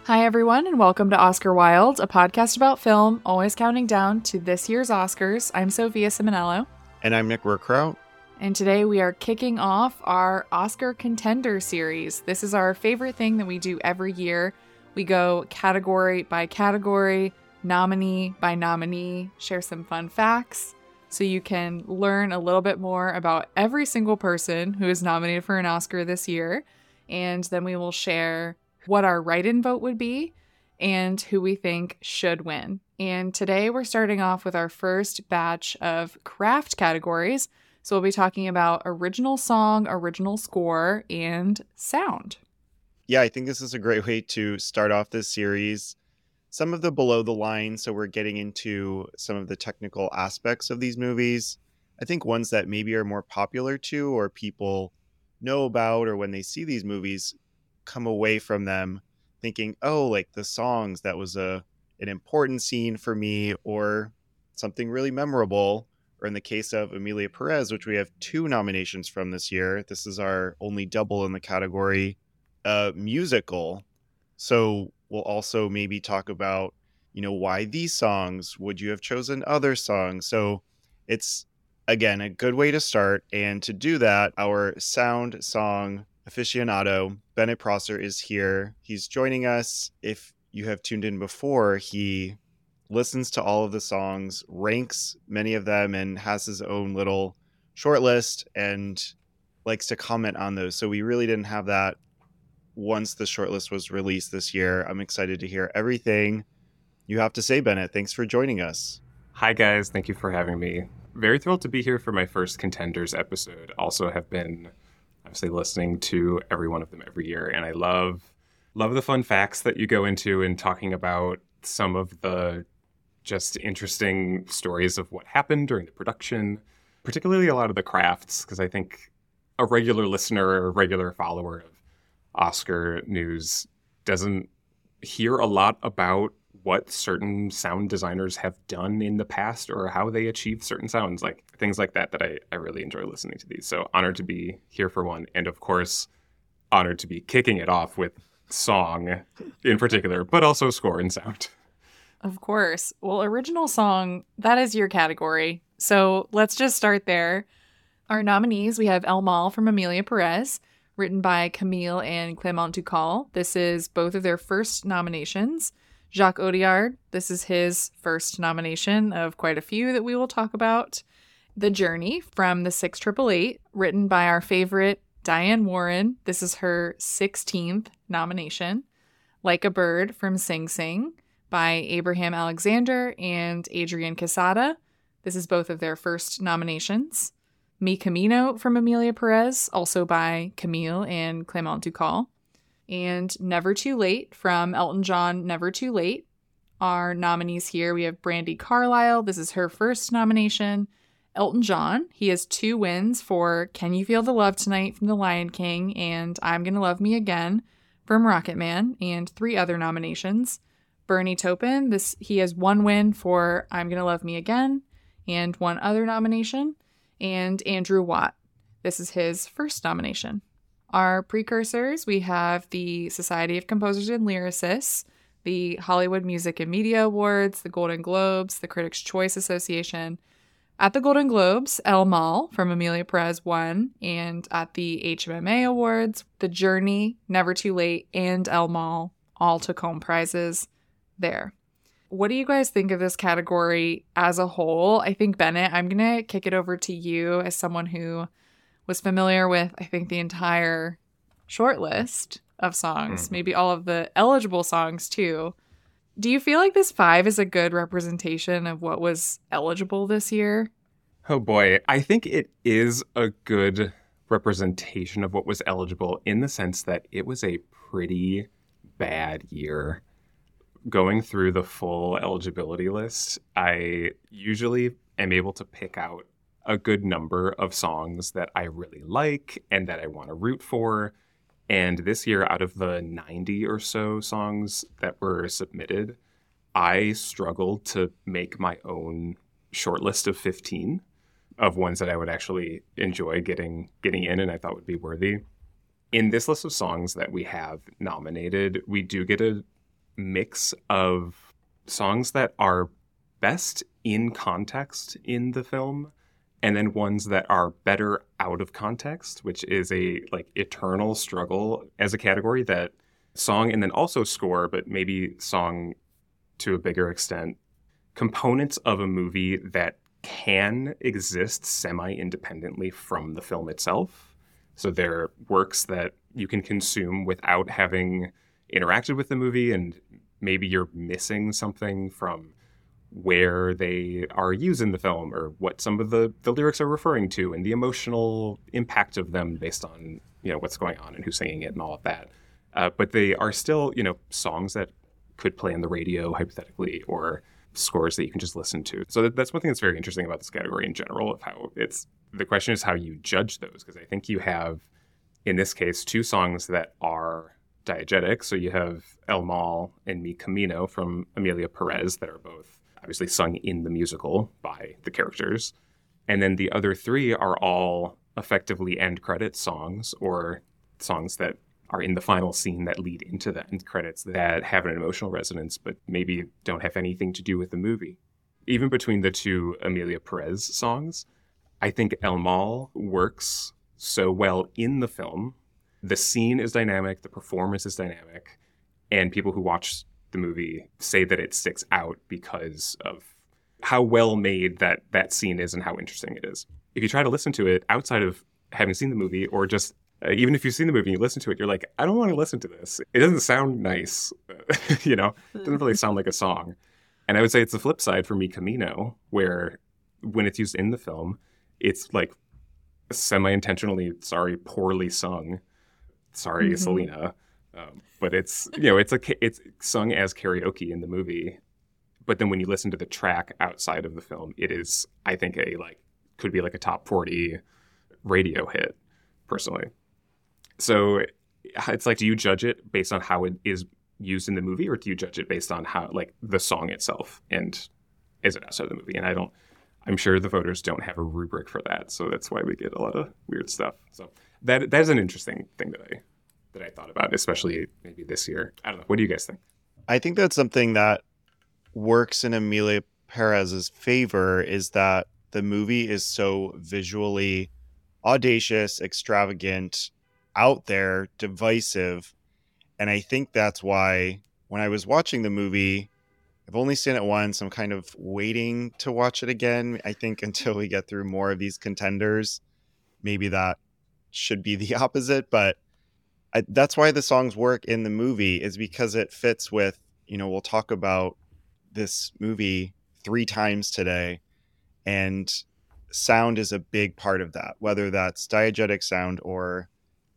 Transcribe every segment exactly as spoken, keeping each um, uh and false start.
Hi, everyone, and welcome to Oscar Wild, a podcast about film, always counting down to this year's Oscars. I'm Sophia Simonello. And I'm Nick Rookrout. And today we are kicking off our Oscar Contender series. This is our favorite thing that we do every year. We go category by category, nominee by nominee, share some fun facts, so you can learn a little bit more about every single person who is nominated for an Oscar this year. And then we will share what our write-in vote would be and who we think should win. And today we're starting off with our first batch of craft categories. So we'll be talking about original song, original score, and sound. Yeah, I think this is a great way to start off this series. Some of the below the line, so we're getting into some of the technical aspects of these movies. I think ones that maybe are more popular to or people know about, or when they see these movies, come away from them thinking, oh, like the songs, that was a an important scene for me, or something really memorable. Or in the case of Emilia Perez, which we have two nominations from this year, this is our only double in the category, uh, musical. So we'll also maybe talk about, you know, why these songs, would you have chosen other songs? So it's, again, a good way to start. And to do that, our sound song aficionado, Bennett Prosser, is here. He's joining us. If you have tuned in before, he listens to all of the songs, ranks many of them, and has his own little short list and likes to comment on those. So we really didn't have that once the short list was released this year. I'm excited to hear everything you have to say, Bennett. Thanks for joining us. Hi, guys. Thank you for having me. Very thrilled to be here for my first Contenders episode. Also have been obviously listening to every one of them every year, and I love love the fun facts that you go into and talking about some of the just interesting stories of what happened during the production, particularly a lot of the crafts, because I think a regular listener or a regular follower of Oscar news doesn't hear a lot about what certain sound designers have done in the past or how they achieved certain sounds, like things like that, that I, I really enjoy listening to these. So honored to be here for one. And of course, honored to be kicking it off with song in particular, but also score and sound. Of course. Well, original song, that is your category. So let's just start there. Our nominees, we have El Mal from Emilia Perez, written by Camille and Clément Ducal. This is both of their first nominations. Jacques Audiard, this is his first nomination of quite a few that we will talk about. The Journey from the six triple eight, written by our favorite Diane Warren. This is her sixteenth nomination. Like a Bird from Sing Sing by Abraham Alexander and Adrian Quesada. This is both of their first nominations. Mi Camino from Emilia Perez, also by Camille and Clément Ducal. And Never Too Late from Elton John, Never Too Late. Our nominees here, we have Brandi Carlile. This is her first nomination. Elton John, he has two wins for Can You Feel the Love Tonight from The Lion King and I'm Gonna Love Me Again from Rocketman, and three other nominations. Bernie Taupin, this he has one win for I'm Gonna Love Me Again and one other nomination. And Andrew Watt, this is his first nomination. Our precursors, we have the Society of Composers and Lyricists, the Hollywood Music and Media Awards, the Golden Globes, the Critics' Choice Association. At the Golden Globes, El Mal from Emilia Perez won, and at the H M M A Awards, The Journey, Never Too Late, and El Mal all took home prizes there. What do you guys think of this category as a whole? I think, Bennett, I'm going to kick it over to you as someone who was familiar with, I think, the entire short list of songs, mm-hmm. maybe all of the eligible songs too. Do you feel like this five is a good representation of what was eligible this year? Oh boy, I think it is a good representation of what was eligible in the sense that it was a pretty bad year. Going through the full eligibility list, I usually am able to pick out a good number of songs that I really like and that I want to root for. And this year, out of the ninety or so songs that were submitted, I struggled to make my own short list of fifteen of ones that I would actually enjoy getting getting in and I thought would be worthy. In this list of songs that we have nominated, we do get a mix of songs that are best in context in the film, and then ones that are better out of context, which is a like eternal struggle as a category. That song and then also score, but maybe song to a bigger extent, components of a movie that can exist semi-independently from the film itself. So they're works that you can consume without having interacted with the movie, and maybe you're missing something from where they are used in the film or what some of the, the lyrics are referring to and the emotional impact of them based on, you know, what's going on and who's singing it and all of that. Uh, but they are still, you know, songs that could play on the radio hypothetically, or scores that you can just listen to. So that, that's one thing that's very interesting about this category in general, of how it's, the question is how you judge those. Because I think you have, in this case, two songs that are diegetic. So you have El Mal and Mi Camino from Emilia Perez that are both obviously sung in the musical by the characters. And then the other three are all effectively end credits songs, or songs that are in the final scene that lead into the end credits that have an emotional resonance, but maybe don't have anything to do with the movie. Even between the two Emilia Perez songs, I think El Mal works so well in the film. The scene is dynamic, the performance is dynamic, and people who watch the movie say that it sticks out because of how well made that that scene is and how interesting it is. If you try to listen to it outside of having seen the movie, or just uh, even if you've seen the movie and you listen to it, you're like, I don't want to listen to this. It doesn't sound nice. you know, it doesn't really sound like a song. And I would say it's the flip side for Mi Camino, where when it's used in the film, it's like semi-intentionally, sorry, poorly sung. Sorry, mm-hmm. Selena. Um, but it's, you know, it's a, it's sung as karaoke in the movie. But then when you listen to the track outside of the film, it is, I think, a like, could be like a top forty radio hit, personally. So it's like, do you judge it based on how it is used in the movie, or do you judge it based on how, like, the song itself and is it outside of the movie? And I don't, I'm sure the voters don't have a rubric for that. So that's why we get a lot of weird stuff. So that that is an interesting thing that I that I thought about, especially maybe this year. I don't know. What do you guys think? I think that's something that works in Emilia Perez's favor, is that the movie is so visually audacious, extravagant, out there, divisive. And I think that's why when I was watching the movie, I've only seen it once. I'm kind of waiting to watch it again. I think until we get through more of these contenders, maybe that should be the opposite. But I, that's why the songs work in the movie, is because it fits with, you know, we'll talk about this movie three times today, and sound is a big part of that, whether that's diegetic sound or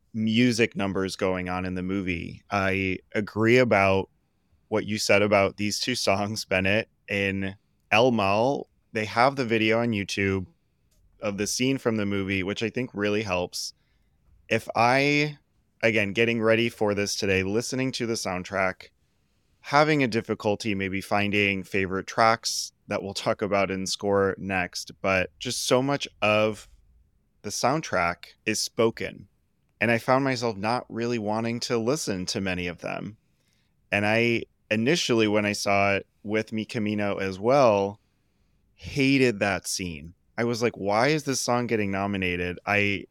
music numbers going on in the movie. I agree about what you said about these two songs, Bennett. In El Mal, they have the video on YouTube of the scene from the movie, which I think really helps. If I, again, getting ready for this today, listening to the soundtrack, having a difficulty maybe finding favorite tracks that we'll talk about in score next, but just so much of the soundtrack is spoken. And I found myself not really wanting to listen to many of them. And I initially, when I saw it with Mi Camino as well, hated that scene. I was like, why is this song getting nominated? I,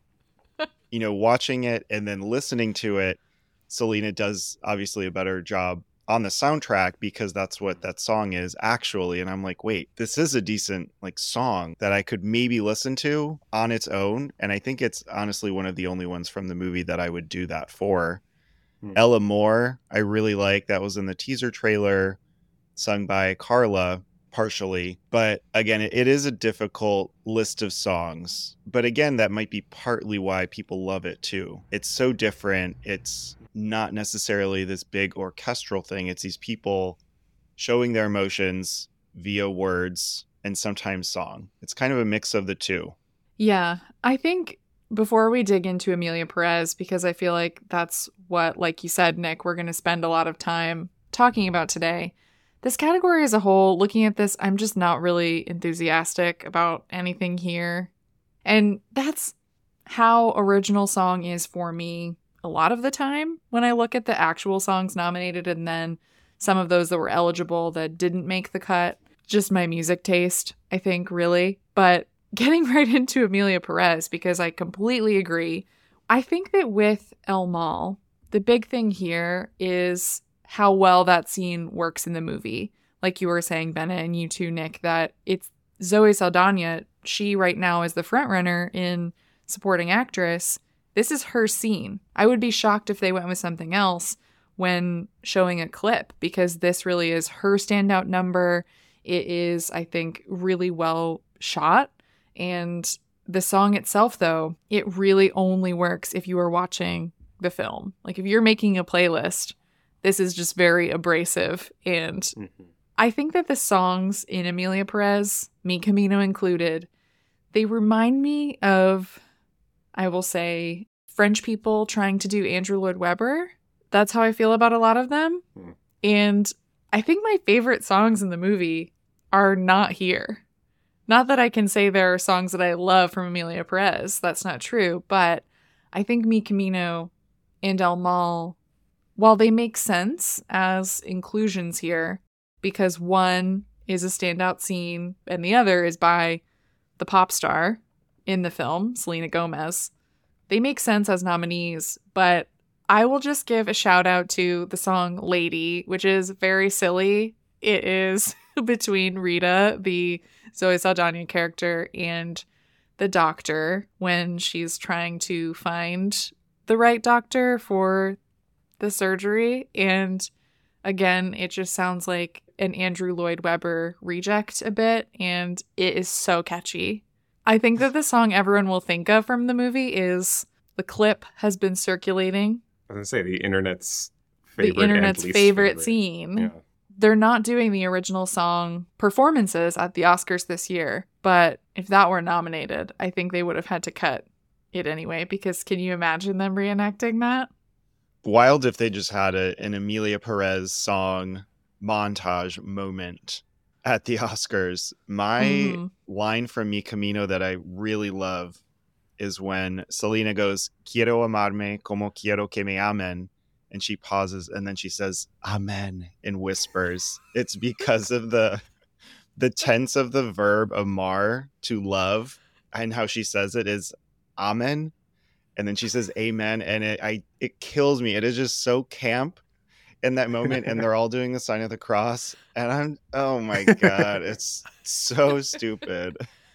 you know, watching it and then listening to it, Selena does obviously a better job on the soundtrack, because that's what that song is actually. And I'm like, wait, this is a decent like song that I could maybe listen to on its own. And I think it's honestly one of the only ones from the movie that I would do that for. Hmm. El Amor, I really like. That was in the teaser trailer, sung by Carla partially. But again, it, it is a difficult list of songs. But again, that might be partly why people love it too. It's so different. It's not necessarily this big orchestral thing. It's these people showing their emotions via words and sometimes song. It's kind of a mix of the two. Yeah, I think before we dig into Emilia Perez, because I feel like that's what, like you said, Nick, we're going to spend a lot of time talking about today. This category as a whole, looking at this, I'm just not really enthusiastic about anything here. And that's how original song is for me a lot of the time when I look at the actual songs nominated and then some of those that were eligible that didn't make the cut. Just my music taste, I think, really. But getting right into Emilia Perez, because I completely agree. I think that with El Mal, the big thing here is how well that scene works in the movie. Like you were saying, Benna, and you too, Nick, that it's Zoe Saldana. She right now is the frontrunner in supporting actress. This is her scene. I would be shocked if they went with something else when showing a clip, because this really is her standout number. It is, I think, really well shot. And the song itself, though, it really only works if you are watching the film. Like if you're making a playlist, this is just very abrasive. And mm-hmm. I think that the songs in Emilia Perez, Mi Camino included, they remind me of, I will say, French people trying to do Andrew Lloyd Webber. That's how I feel about a lot of them. Mm. And I think my favorite songs in the movie are not here. Not that I can say there are songs that I love from Emilia Perez. That's not true. But I think Mi Camino and El Mal, while they make sense as inclusions here, because one is a standout scene and the other is by the pop star in the film, Selena Gomez, they make sense as nominees. But I will just give a shout out to the song Lady, which is very silly. It is between Rita, the Zoe Saldana character, and the doctor when she's trying to find the right doctor for the surgery. And again, it just sounds like an Andrew Lloyd Webber reject a bit, and it is so catchy. I think that the song everyone will think of from the movie is the clip has been circulating. I was going to say the internet's favorite, the internet's and least favorite, favorite scene. Yeah. They're not doing the original song performances at the Oscars this year, but if that were nominated, I think they would have had to cut it anyway, because can you imagine them reenacting that? Wild if they just had a, an Emilia Perez song montage moment at the Oscars. My mm-hmm. line from Mi Camino that I really love is when Selena goes, "Quiero amarme como quiero que me amen," and she pauses and then she says, "Amen," in whispers. It's because of the the tense of the verb amar, to love, and how she says it is amen, and then she says amen, and it I it kills me. It is just so camp in that moment, and they're all doing the sign of the cross, and I'm oh my god, it's so stupid.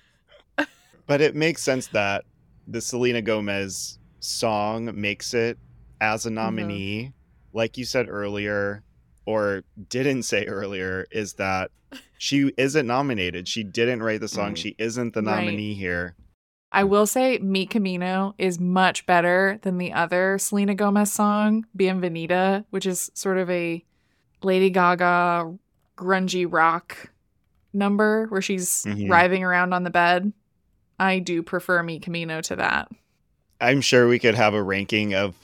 But it makes sense that the Selena Gomez song makes it as a nominee. Mm-hmm. Like you said earlier, or didn't say earlier, is that she isn't nominated. She didn't write the song. Mm. She isn't the nominee right. here. I will say Mi Camino is much better than the other Selena Gomez song, Bienvenida, which is sort of a Lady Gaga grungy rock number where she's mm-hmm. writhing around on the bed. I do prefer Mi Camino to that. I'm sure we could have a ranking of,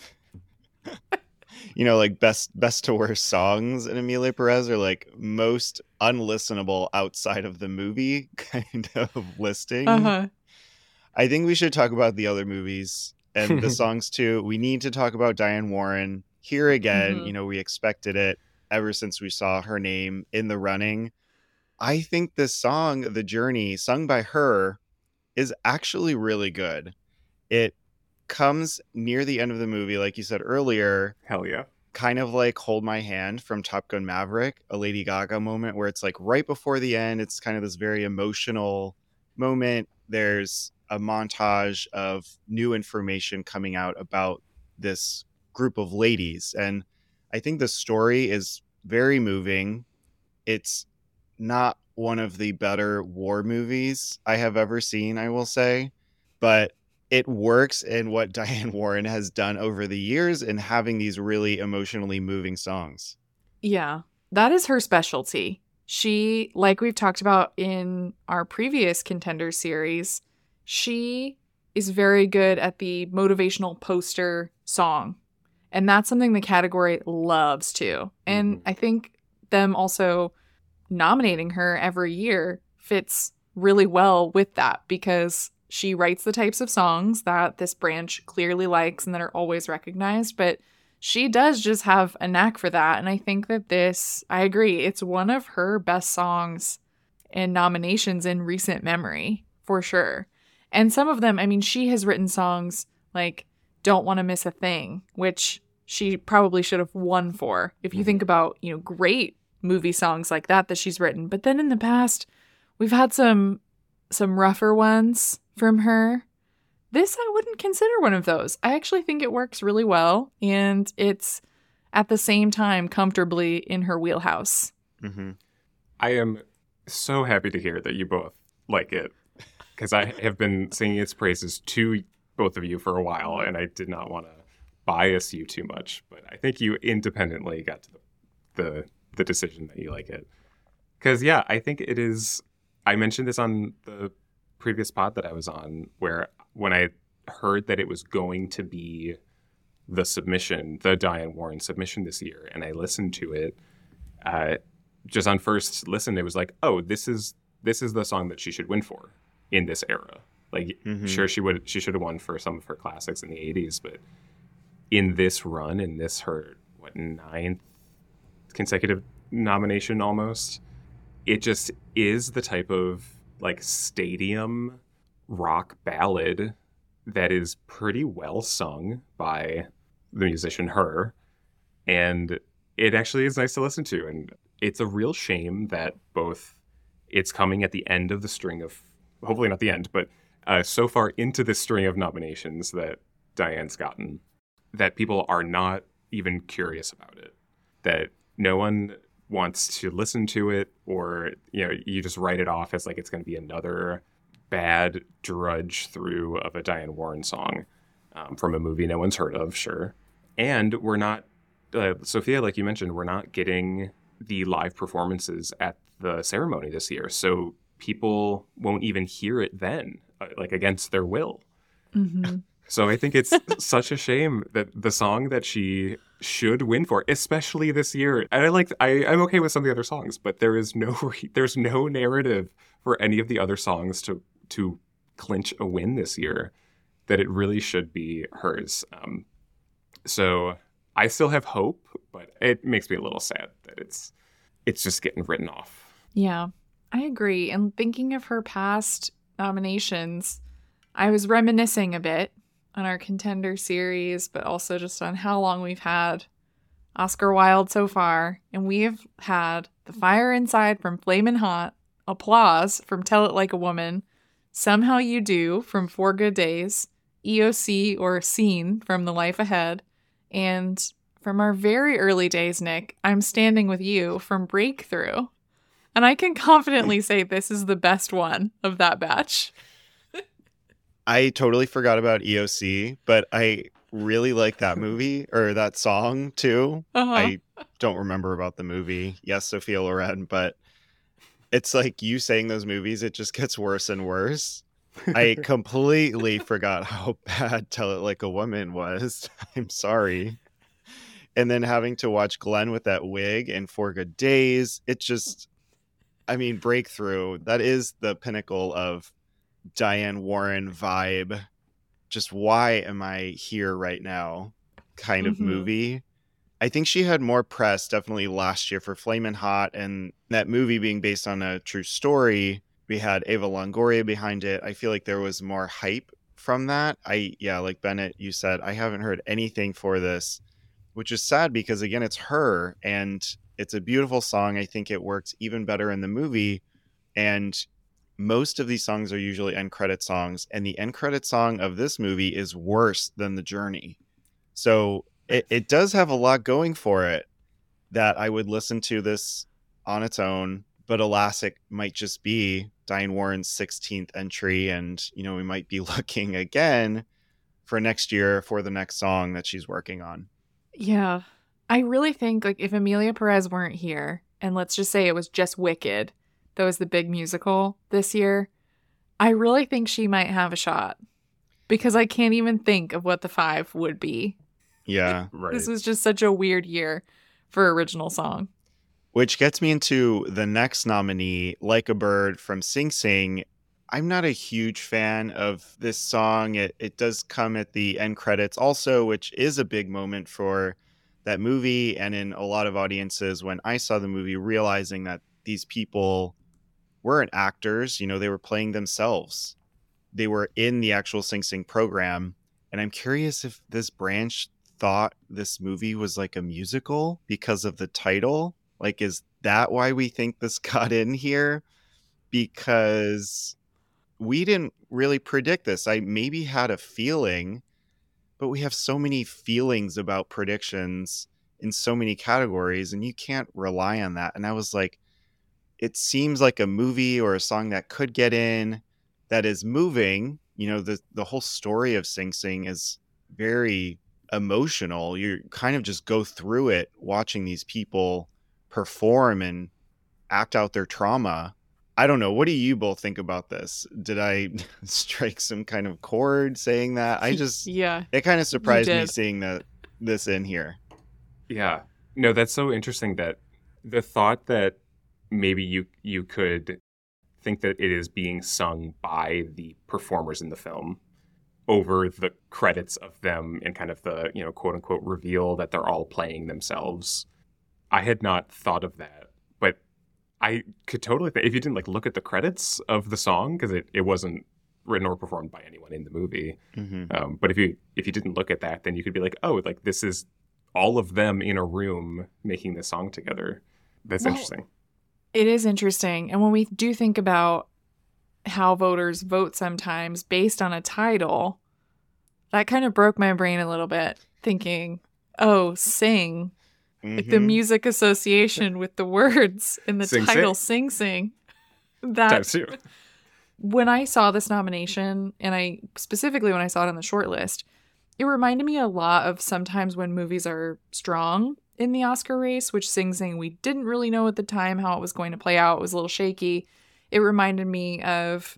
you know, like best best to worst songs in Emilia Perez, or like most unlistenable outside of the movie kind of listing. Uh-huh. I think we should talk about the other movies and the songs too. We need to talk about Diane Warren here again. Mm-hmm. You know, we expected it ever since we saw her name in the running. I think this song, The Journey, sung by her, is actually really good. It comes near the end of the movie, like you said earlier. Hell yeah. Kind of like Hold My Hand from Top Gun Maverick, a Lady Gaga moment where it's like right before the end. It's kind of this very emotional moment. There's a montage of new information coming out about this group of ladies. And I think the story is very moving. It's not one of the better war movies I have ever seen, I will say, but it works in what Diane Warren has done over the years in having these really emotionally moving songs. Yeah, that is her specialty. She, like we've talked about in our previous Contender series, she is very good at the motivational poster song. And that's something the category loves too. And mm-hmm. I think them also nominating her every year fits really well with that, because she writes the types of songs that this branch clearly likes and that are always recognized, but she does just have a knack for that. And I think that this, I agree, it's one of her best songs and nominations in recent memory, for sure. And some of them, I mean, she has written songs like Don't Want to Miss a Thing, which she probably should have won for. If you think about, you know, great movie songs like that that she's written. But then in the past, we've had some some rougher ones from her. This I wouldn't consider one of those. I actually think it works really well, and it's at the same time comfortably in her wheelhouse. Mm-hmm. I am so happy to hear that you both like it, because I have been singing its praises to both of you for a while, and I did not want to bias you too much, but I think you independently got to the the, the decision that you like it. Because, yeah, I think it is... I mentioned this on the previous pod that I was on, where when I heard that it was going to be the submission, the Diane Warren submission this year, and I listened to it, uh, just on first listen, it was like, oh, this is this is the song that she should win for in this era. Like, mm-hmm. sure, she would she should have won for some of her classics in the eighties, but in this run, in this her, what, ninth consecutive nomination almost, it just is the type of, like, stadium rock ballad that is pretty well sung by the musician Her, and it actually is nice to listen to. And it's a real shame that both it's coming at the end of the string of, hopefully not the end, but uh, so far into the string of nominations that Diane's gotten, that people are not even curious about it, that no one wants to listen to it, or, you know, you just write it off as like it's going to be another bad drudge through of a Diane Warren song um, from a movie no one's heard of, sure. And we're not, uh, Sophia, like you mentioned, we're not getting the live performances at the ceremony this year, so people won't even hear it then, uh, like against their will. Mm-hmm. So I think it's such a shame that the song that she should win for, especially this year, and I like, I, I'm okay with some of the other songs, but there is no, there's no narrative for any of the other songs to to clinch a win this year, that it really should be hers. Um, so I still have hope, but it makes me a little sad that it's it's just getting written off. Yeah, I agree. And thinking of her past nominations, I was reminiscing a bit on our contender series, but also just on how long we've had Oscar Wilde so far. And we've had The Fire Inside from Flamin' Hot, Applause from Tell It Like a Woman, Somehow You Do from Four Good Days, E O C or Scene from The Life Ahead, and from our very early days, Nick, I'm Standing With You from Breakthrough. And I can confidently say this is the best one of that batch. I totally forgot about E O C, but I really like that movie, or that song too. Uh-huh. I don't remember about the movie. Yes, Sophia Loren, but it's like you saying those movies, it just gets worse and worse. I completely forgot how bad Tell It Like a Woman was. I'm sorry. And then having to watch Glenn with that wig and Four Good Days, it just, I mean, Breakthrough, that is the pinnacle of Diane Warren vibe. Just, why am I here right now kind of mm-hmm. movie. I think she had more press definitely last year for Flamin' Hot, and that movie being based on a true story. We had Eva Longoria behind it. I feel like there was more hype from that. I, yeah, like Bennett, you said, I haven't heard anything for this, which is sad because, again, it's her and it's a beautiful song. I think it works even better in the movie. And most of these songs are usually end credit songs. And the end credit song of this movie is worse than The Journey. So it, it does have a lot going for it that I would listen to this on its own. But alas, it might just be Diane Warren's sixteenth entry. And, you know, we might be looking again for next year for the next song that she's working on. Yeah. I really think, like, if Amelia Perez weren't here, and let's just say it was just Wicked, that was the big musical this year, I really think she might have a shot. Because I can't even think of what the five would be. Yeah. Right. This was just such a weird year for original song. Which gets me into the next nominee, Like a Bird from Sing Sing. I'm not a huge fan of this song. It it does come at the end credits also, which is a big moment for that movie and in a lot of audiences when I saw the movie, realizing that these people weren't actors, you know, they were playing themselves. They were in the actual Sing Sing program. And I'm curious if this branch thought this movie was like a musical because of the title. Like, is that why we think this got in here? Because we didn't really predict this. I maybe had a feeling, but we have so many feelings about predictions in so many categories, and you can't rely on that. And I was like, it seems like a movie or a song that could get in, that is moving. You know, the the whole story of Sing Sing is very emotional. You kind of just go through it watching these people perform and act out their trauma. I don't know. What do you both think about this? Did I strike some kind of chord saying that? I just, yeah, it kind of surprised me did. seeing that this in here. Yeah. No, that's so interesting that the thought that maybe you you could think that it is being sung by the performers in the film over the credits of them and kind of the, you know, quote unquote reveal that they're all playing themselves. I had not thought of that, but I could totally think, if you didn't like look at the credits of the song, because it, it wasn't written or performed by anyone in the movie. Mm-hmm. Um, but if you if you didn't look at that, then you could be like, oh, like this is all of them in a room making this song together. That's Well, interesting. It is interesting. And when we do think about how voters vote sometimes based on a title, that kind of broke my brain a little bit, thinking, oh, sing. Mm-hmm. Like the music association with the words in the Sing, title, Sing Sing. That Times two. when I saw this nomination, and I specifically when I saw it on the short list, it reminded me a lot of sometimes when movies are strong in the Oscar race, which Sing Sing, we didn't really know at the time how it was going to play out. It was a little shaky. It reminded me of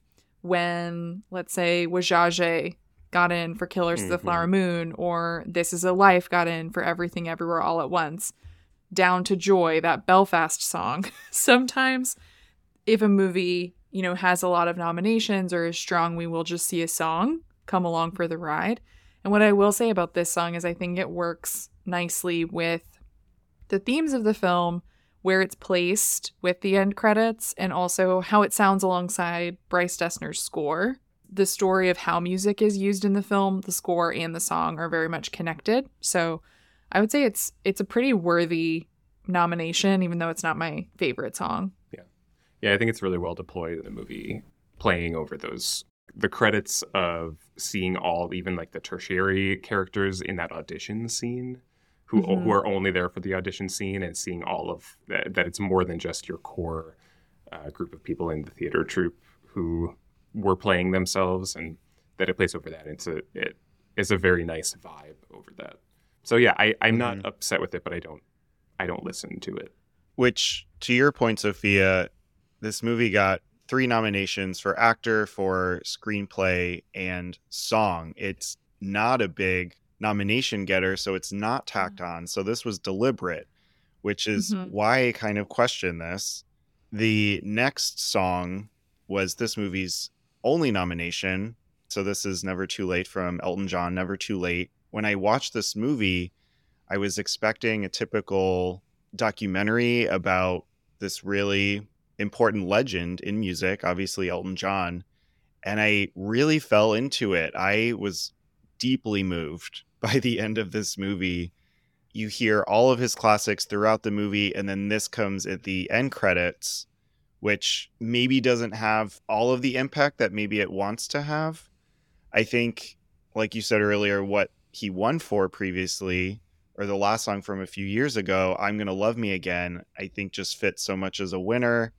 when, let's say, Wajaje got in for Killers of the Mhm. Flower Moon, or This Is a Life got in for Everything Everywhere All at Once. Down to Joy, that Belfast song. Sometimes if a movie, you know, has a lot of nominations or is strong, we will just see a song come along for the ride. And what I will say about this song is I think it works nicely with the themes of the film, where it's placed with the end credits, and also how it sounds alongside Bryce Dessner's score. The story of how music is used in the film, the score and the song are very much connected. So I would say it's it's a pretty worthy nomination, even though it's not my favorite song. Yeah, I think it's really well deployed in the movie, playing over those the credits of seeing all, even like the tertiary characters in that audition scene, who Mhm. who are only there for the audition scene, and seeing all of that, that it's more than just your core uh, group of people in the theater troupe who were playing themselves, and that it plays over that. It's a it is a very nice vibe over that. So yeah, I I'm not Mhm. upset with it, but I don't I don't listen to it. Which, to your point, Sophia, this movie got three nominations for actor, for screenplay, and song. It's not a big nomination getter, so it's not tacked on. So this was deliberate, which is Mhm. why I kind of question this. The next song was this movie's only nomination. So this is Never Too Late from Elton John, Never Too Late. When I watched this movie, I was expecting a typical documentary about this really important legend in music, obviously Elton John, and I really fell into it. I was deeply moved by the end of this movie. You hear all of his classics throughout the movie, and then this comes at the end credits, which maybe doesn't have all of the impact that maybe it wants to have. I think, like you said earlier, what he won for previously, or the last song from a few years ago, I'm Gonna Love Me Again, I think just fits so much as a winner.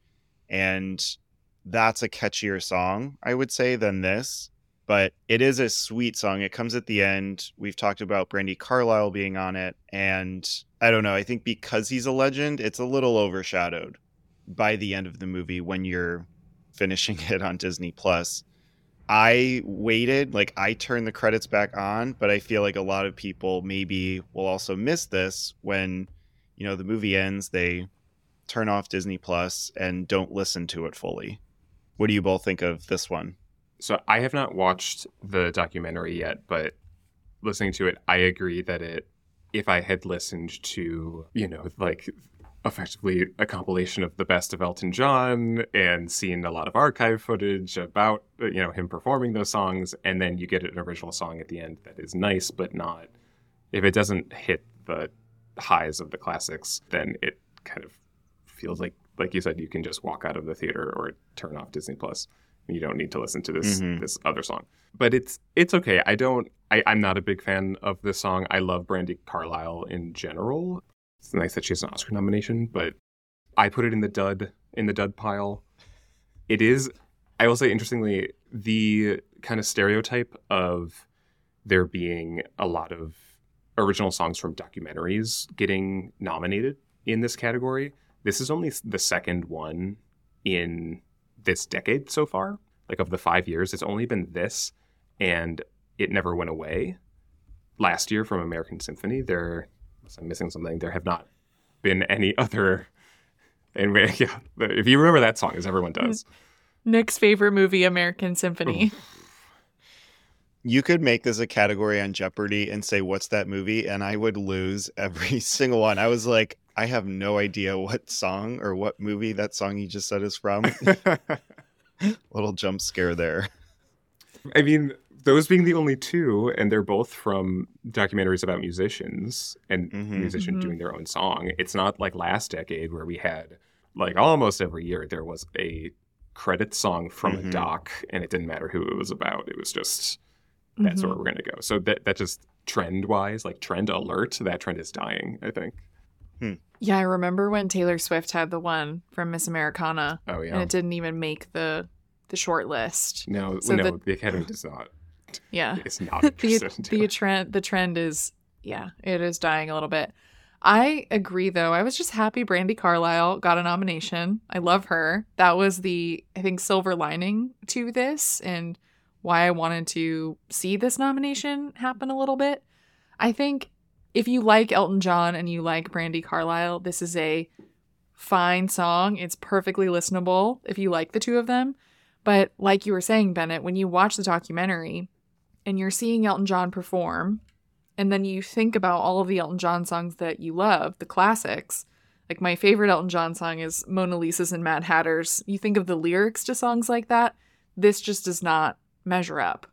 And that's a catchier song, I would say, than this. But it is a sweet song. It comes at the end. We've talked about Brandi Carlile being on it. And I don't know, I think because he's a legend, it's a little overshadowed by the end of the movie when you're finishing it on Disney Plus. I waited, like I turned the credits back on, but I feel like a lot of people maybe will also miss this when, you know, the movie ends, they turn off Disney Plus and don't listen to it fully. What do you both think of this one? So I have not watched the documentary yet, but listening to it, I agree that it if I had listened to, you know, like effectively a compilation of the best of Elton John and seen a lot of archive footage about, you know, him performing those songs, and then you get an original song at the end that is nice, but not, if it doesn't hit the highs of the classics, then it kind of feels like, like you said, you can just walk out of the theater or turn off Disney Plus. You don't need to listen to this Mm-hmm. this other song. But it's it's okay. I don't I, I'm not a big fan of this song. I love Brandi Carlile in general. It's nice that she has an Oscar nomination, but I put it in the dud in the dud pile. It is, I will say, interestingly, the kind of stereotype of there being a lot of original songs from documentaries getting nominated in this category. This is only the second one in this decade so far. Like, of the five years, it's only been this, and it never went away. Last year from American Symphony, there, unless I'm missing something, there have not been any other. And yeah, if you remember that song, as everyone does. Nick's favorite movie, American Symphony. You could make this a category on Jeopardy and say, what's that movie? And I would lose every single one. I was like, I have no idea what song or what movie that song you just said is from. Little jump scare there. I mean, those being the only two, and they're both from documentaries about musicians and Mhm. musicians Mhm. doing their own song. It's not like last decade where we had, like, almost every year there was a credit song from Mhm. a doc, and it didn't matter who it was about. It was just, that's Mhm. where we're going to go. So that that just trend-wise, like trend alert, that trend is dying, I think. Yeah, I remember when Taylor Swift had the one from Miss Americana, Oh, and yeah. it didn't even make the the short list. No, So no, the- the Academy does not. Yeah. It's not the interested in the doing. trend the trend is yeah, it is dying a little bit. I agree though. I was just happy Brandi Carlile got a nomination. I love her. That was the I think silver lining to this and why I wanted to see this nomination happen a little bit. I think if you like Elton John and you like Brandi Carlile, this is a fine song. It's perfectly listenable if you like the two of them. But like you were saying, Bennett, when you watch the documentary and you're seeing Elton John perform, and then you think about all of the Elton John songs that you love, the classics, like my favorite Elton John song is Mona Lisa's and Mad Hatters. You think of the lyrics to songs like that, this just does not measure up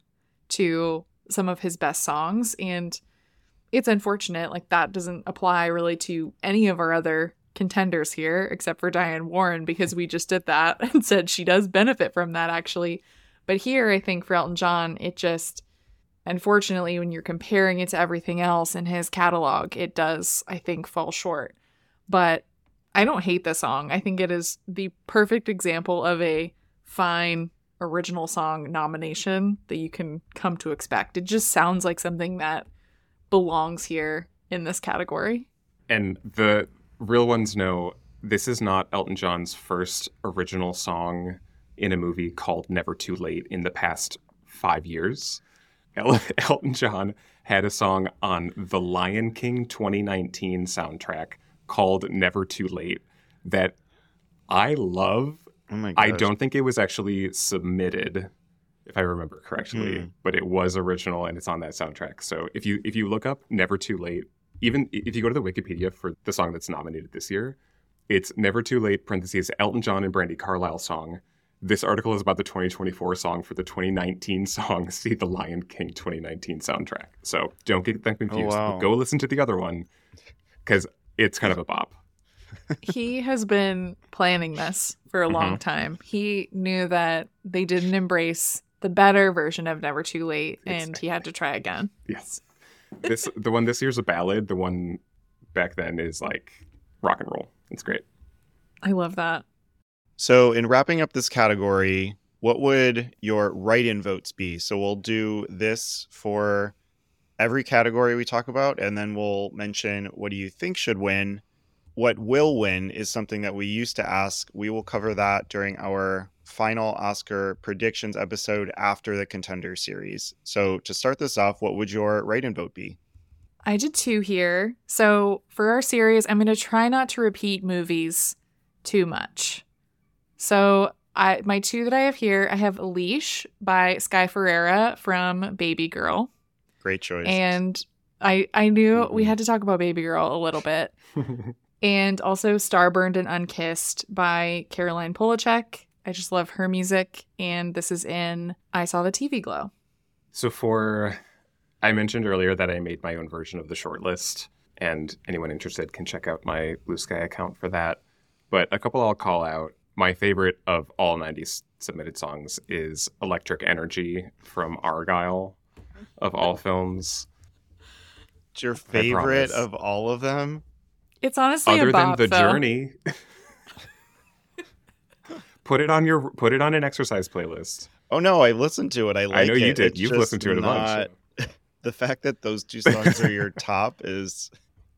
to some of his best songs. And it's unfortunate, like that doesn't apply really to any of our other contenders here, except for Diane Warren, because we just did that and said she does benefit from that actually. But here, I think for Elton John, it just, unfortunately, when you're comparing it to everything else in his catalog, it does, I think, fall short. But I don't hate the song. I think it is the perfect example of a fine original song nomination that you can come to expect. It just sounds like something that belongs here in this category. And the real ones know this is not Elton John's first original song in a movie called Never Too Late in the past five years. El- Elton John had a song on the Lion King twenty nineteen soundtrack called Never Too Late that I love. Oh my I gosh. don't think it was actually submitted, if I remember correctly, Hmm. but it was original and it's on that soundtrack. So if you if you look up Never Too Late, even if you go to the Wikipedia for the song that's nominated this year, it's Never Too Late, parentheses, Elton John and Brandi Carlile song. This article is about the twenty twenty-four song for the twenty nineteen song, see the Lion King twenty nineteen soundtrack. So don't get them confused. wow. Go listen to the other one because it's kind of a bop. He has been planning this for a long Mhm. time. He knew that they didn't embrace the better version of Never Too Late, and he had to try again. Yes. This the one this year's a ballad. The one back then is like rock and roll. It's great. I love that. So, in wrapping up this category, what would your write-in votes be? So, we'll do this for every category we talk about, and then we'll mention what do you think should win. What will win is something that we used to ask. We will cover that during our final Oscar predictions episode after the Contender series. So, to start this off, what would your write-in vote be? I did two here. So for our series, I'm going to try not to repeat movies too much. So I my two that I have here, I have Leash by Sky Ferreira from Baby Girl. Great choice. And I, I knew we Mhm. had to talk about Baby Girl a little bit. And also Starburned and Unkissed by Caroline Polachek. I just love her music. And this is in I Saw the T V Glow. So for, I mentioned earlier that I made my own version of the shortlist, and anyone interested can check out my Blue Sky account for that. But a couple I'll call out. My favorite of all nineties submitted songs is Electric Energy from Argyle, of all films. It's your favorite promise. of all of them? It's honestly Other a bop, than The though. Journey. Put it on your put it on an exercise playlist. Oh no, I listened to it. I like it. I know you did. It's You've just listened to it a bunch. not- The fact that those two songs are your top is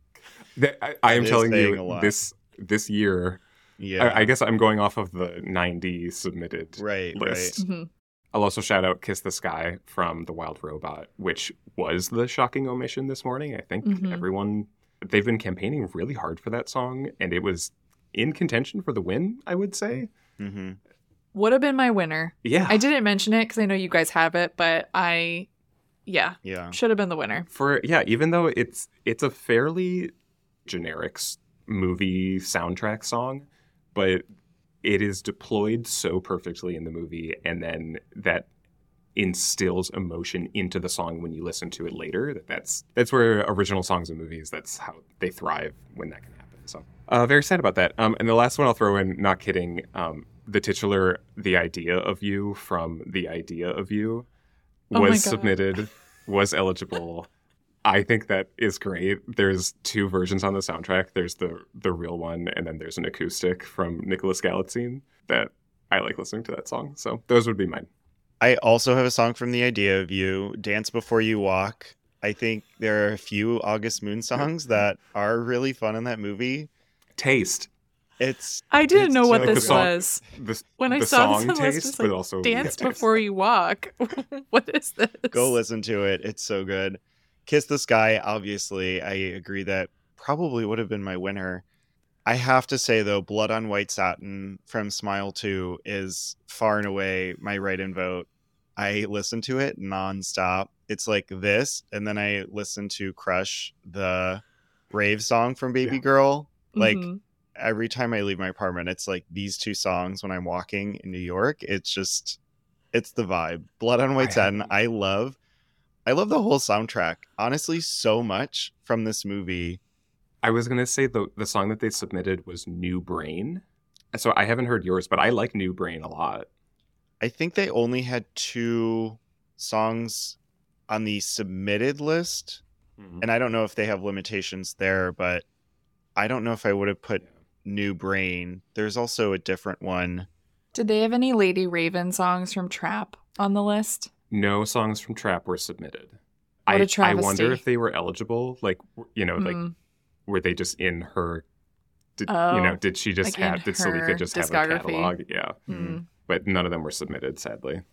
That- I, I am That is telling saying a you lot. this this year. yeah. I, I guess I'm going off of the ninety submitted right, list. Mhm. I'll also shout out Kiss the Sky from The Wild Robot, which was the shocking omission this morning. I think Mhm. everyone, they've been campaigning really hard for that song, and it was in contention for the win, I would say. right. hmm Would have been my winner. Yeah. I didn't mention it because I know you guys have it, but I, yeah, Yeah. should have been the winner. For, yeah, even though it's it's a fairly generic s- movie soundtrack song, but it is deployed so perfectly in the movie, and then that instills emotion into the song when you listen to it later. That that's that's where original songs and movies, that's how they thrive when that can happen. So uh, very sad about that. Um, and the last one I'll throw in, not kidding, um, the titular "The Idea of You" from "The Idea of You" Oh my was God. submitted, was eligible. I think that is great. There's two versions on the soundtrack. There's the the real one, and then there's an acoustic from Nicholas Galitzine that I like listening to that song. So those would be mine. I also have a song from The Idea of You, Dance Before You Walk. I think there are a few August Moon songs that are really fun in that movie. Taste. It's I didn't It's know what so this good. song- was. The, When I the saw song this on the list, taste, it's like, but also Dance yeah, before you walk. What is this? go listen to it. It's so good. Kiss the Sky, obviously, I agree that probably would have been my winner. I have to say, though, Blood on White Satin from Smile two is far and away my write-in vote. I listen to it nonstop. It's like this, and then I listen to Crush, the rave song from Baby Yeah. Girl. Like, Mhm. every time I leave my apartment, it's like these two songs when I'm walking in New York. It's just, it's the vibe. Blood on White I Satin, haven't- I love. I love the whole soundtrack, honestly, so much from this movie. I was gonna say the the song that they submitted was New Brain. So I haven't heard yours, but I like New Brain a lot. I think they only had two songs on the submitted list, and I don't know if they have limitations there, but I don't know if I would have put New Brain. There's also a different one. Did they have any Lady Raven songs from Trap on the list? No songs from Trap were submitted. What I a travesty. I wonder if they were eligible. Like you know, like Mm. were they just in her? Did, Oh, you know, did she just like in have? Did her Salika just have a discography. catalog? Yeah, Mm. but none of them were submitted, sadly.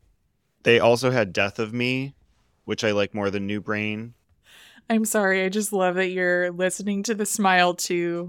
They also had Death of Me, which I like more than New Brain. I'm sorry. I just love that you're listening to the Smile two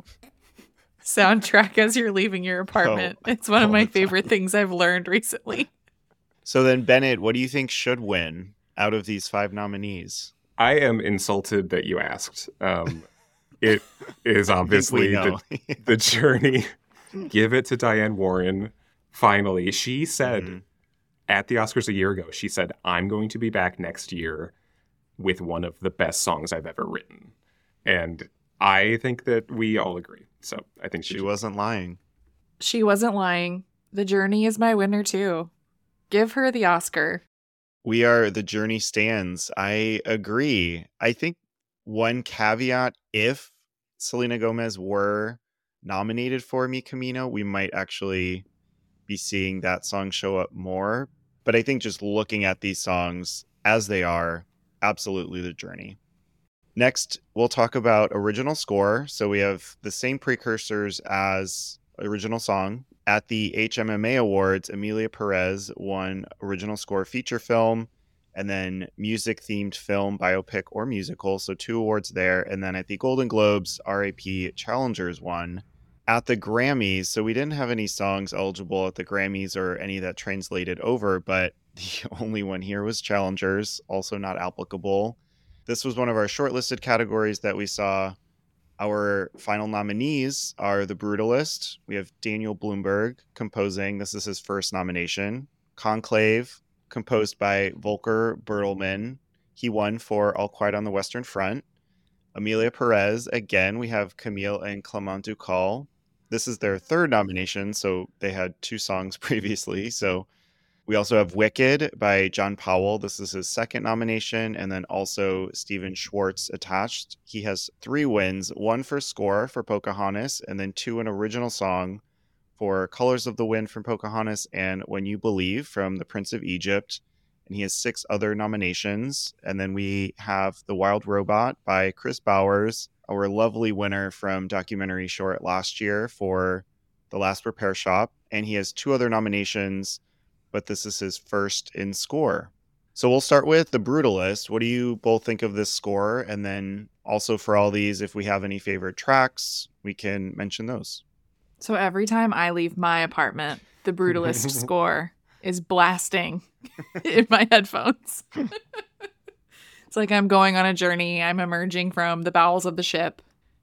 soundtrack as you're leaving your apartment. it's one of all my the time. favorite things I've learned recently. So then, Bennett, what do you think should win out of these five nominees? I am insulted that you asked. Um, it is I think obviously we know. the, the journey. Give it to Diane Warren. Finally, she said Mhm. at the Oscars a year ago, she said, "I'm going to be back next year with one of the best songs I've ever written," and I think that we all agree. So I think she, She should- wasn't lying. She wasn't lying. The Journey is my winner too. Give her the Oscar. We are The Journey stands. I agree. I think one caveat, if Selena Gomez were nominated for Mi Camino, we might actually be seeing that song show up more. But I think just looking at these songs as they are, absolutely The Journey. Next, we'll talk about original score. So we have the same precursors as original song. At the H M M A Awards, Emilia Perez won original score feature film, and then music themed film, biopic, or musical. So two awards there. And then at the Golden Globes, R A P Challengers won. At the Grammys, so we didn't have any songs eligible at the Grammys or any that translated over, but the only one here was Challengers, also not applicable. This was one of our shortlisted categories that we saw. Our final nominees are The Brutalist. We have Daniel Blumberg composing. This is his first nomination. Conclave, composed by Volker Bertelmann. He won for All Quiet on the Western Front. Emilia Perez, again, we have Camille and Clément Ducal. This is their third nomination, so they had two songs previously. So we also have Wicked by John Powell. This is his second nomination. And then also Stephen Schwartz attached. He has three wins, one for score for Pocahontas, and then two in original song for Colors of the Wind from Pocahontas and When You Believe from The Prince of Egypt. And he has six other nominations. And then we have The Wild Robot by Chris Bowers, our lovely winner from Documentary Short last year for The Last Repair Shop. And he has two other nominations, but this is his first in score. So we'll start with The Brutalist. What do you both think of this score? And then also for all these, if we have any favorite tracks, we can mention those. So every time I leave my apartment, The Brutalist score is blasting in my headphones. It's like I'm going on a journey. I'm emerging from the bowels of the ship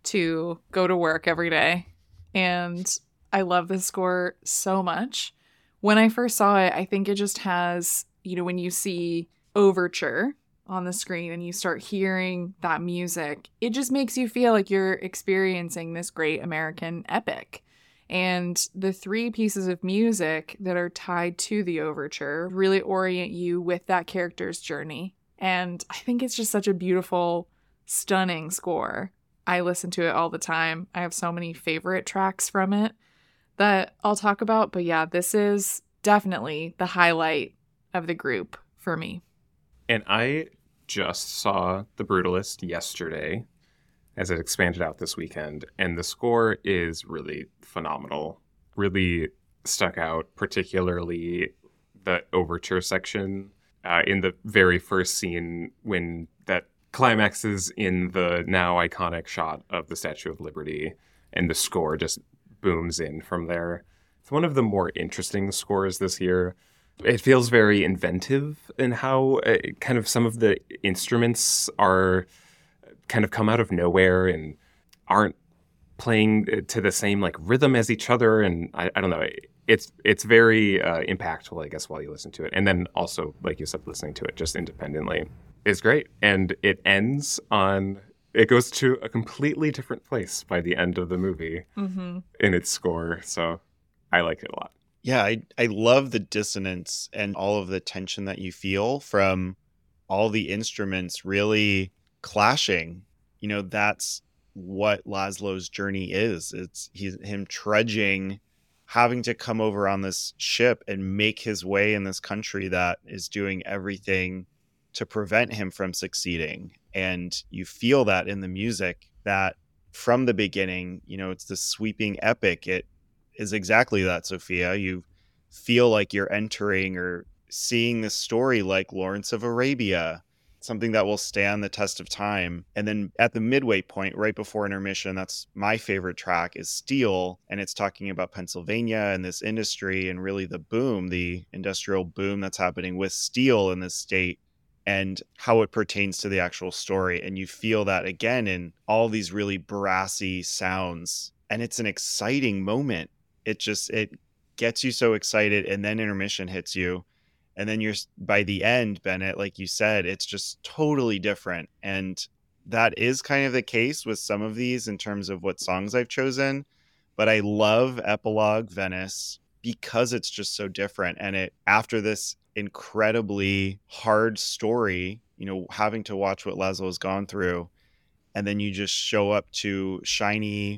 to go to work every day. And I love this score so much. When I first saw it, I think it just has, you know, when you see Overture on the screen and you start hearing that music, it just makes you feel like you're experiencing this great American epic. And the three pieces of music that are tied to the overture really orient you with that character's journey. And I think it's just such a beautiful, stunning score. I listen to it all the time. I have so many favorite tracks from it that I'll talk about. But yeah, this is definitely the highlight of the group for me. And I just saw The Brutalist yesterday, as it expanded out this weekend, and the score is really phenomenal. Really stuck out, particularly the overture section uh, in the very first scene when that climaxes in the now iconic shot of the Statue of Liberty, and the score just booms in from there. It's one of the more interesting scores this year. It feels very inventive in how uh, kind of some of the instruments are kind of come out of nowhere and aren't playing to the same like rhythm as each other. And I, I don't know, it's it's very uh, impactful, I guess, while you listen to it. And then also, like you said, listening to it just independently is great. And it ends on, it goes to a completely different place by the end of the movie mm-hmm. in its score. So I like it a lot. Yeah, I, I love the dissonance and all of the tension that you feel from all the instruments really clashing. You know, that's what Laszlo's journey is. It's he's him trudging, having to come over on this ship and make his way in this country that is doing everything to prevent him from succeeding. And you feel that in the music, that from the beginning, you know, it's this sweeping epic. It is exactly that, Sophia. You feel like you're entering or seeing this story like Lawrence of Arabia, something that will stand the test of time. And then at the midway point, right before intermission, that's my favorite track, is Steel. And it's talking about Pennsylvania and this industry and really the boom, the industrial boom that's happening with steel in this state and how it pertains to the actual story. And you feel that again in all these really brassy sounds. And it's an exciting moment. It just, it gets you so excited. And then intermission hits you. And then you're, by the end, Bennett, like you said, it's just totally different. And that is kind of the case with some of these in terms of what songs I've chosen. But I love Epilogue Venice because it's just so different. And it, after this incredibly hard story, you know, having to watch what Laszlo has gone through, and then you just show up to shiny,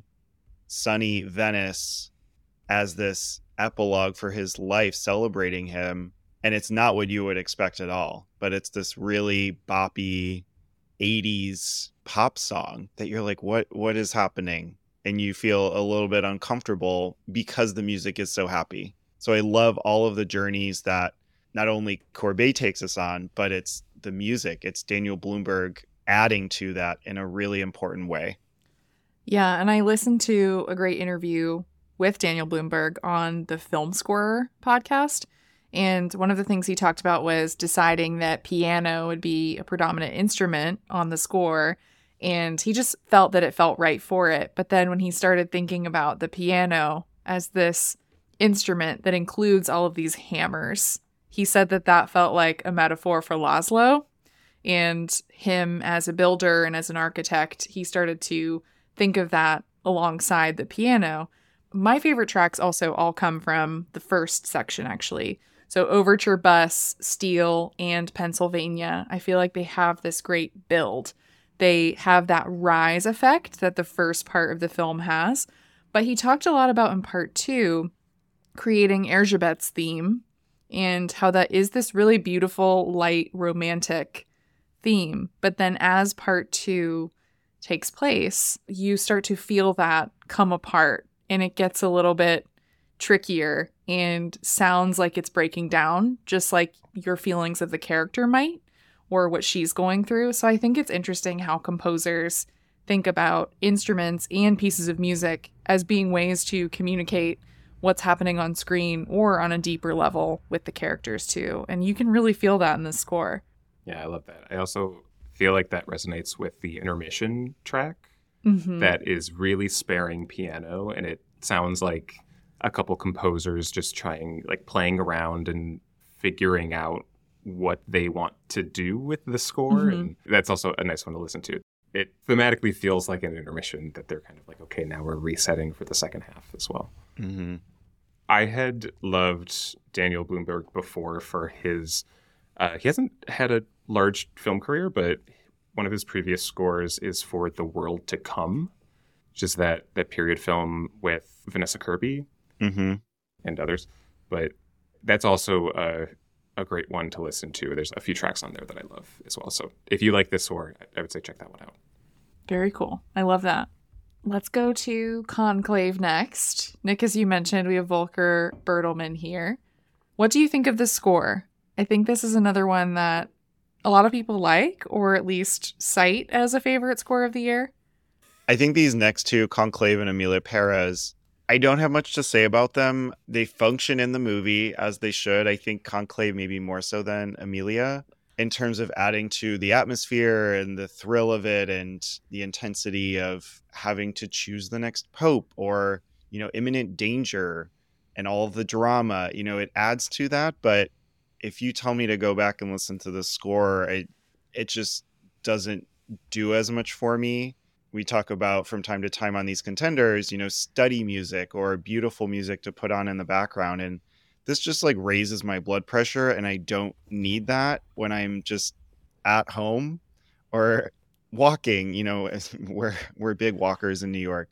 sunny Venice as this epilogue for his life, celebrating him. And it's not what you would expect at all, but it's this really boppy eighties pop song that you're like, what, what is happening? And you feel a little bit uncomfortable because the music is so happy. So I love all of the journeys that not only Courbet takes us on, but it's the music. It's Daniel Blumberg adding to that in a really important way. Yeah, and I listened to a great interview with Daniel Blumberg on the Film Scorer podcast. And one of the things he talked about was deciding that piano would be a predominant instrument on the score. And he just felt that it felt right for it. But then when he started thinking about the piano as this instrument that includes all of these hammers, he said that that felt like a metaphor for Laszlo. And him as a builder and as an architect, he started to think of that alongside the piano. My favorite tracks also all come from the first section, actually. So Overture Bus, Steel, and Pennsylvania, I feel like they have this great build. They have that rise effect that the first part of the film has. But he talked a lot about in part two, creating Erzsébet's theme and how that is this really beautiful, light, romantic theme. But then as part two takes place, you start to feel that come apart and it gets a little bit trickier and sounds like it's breaking down, just like your feelings of the character might or what she's going through. So I think it's interesting how composers think about instruments and pieces of music as being ways to communicate what's happening on screen or on a deeper level with the characters too. And you can really feel that in the score. Yeah, I love that. I also feel like that resonates with the intermission track Mm-hmm. that is really sparing piano. And it sounds like a couple composers just trying, like playing around and figuring out what they want to do with the score. Mm-hmm. And that's also a nice one to listen to. It thematically feels like an intermission that they're kind of like, okay, now we're resetting for the second half as well. Mm-hmm. I had loved Daniel Blumberg before for his, uh, he hasn't had a large film career, but one of his previous scores is for The World to Come, which is that, that period film with Vanessa Kirby Mm-hmm. and others. But that's also a, a great one to listen to. There's a few tracks on there that I love as well. So if you like this score, I would say check that one out. Very cool. I love that. Let's go to Conclave next. Nick, as you mentioned, we have Volker Bertelmann here. What do you think of the score? I think this is another one that a lot of people like, or at least cite as a favorite score of the year. I think these next two, Conclave and Emilia Perez, I don't have much to say about them. They function in the movie as they should. I think Conclave maybe more so than Emilia in terms of adding to the atmosphere and the thrill of it and the intensity of having to choose the next pope or, you know, imminent danger and all of the drama. You know, it adds to that. But if you tell me to go back and listen to the score, it, it just doesn't do as much for me. We talk about from time to time on these contenders, you know, study music or beautiful music to put on in the background. And this just like raises my blood pressure. And I don't need that when I'm just at home or walking, you know, we're, we're big walkers in New York.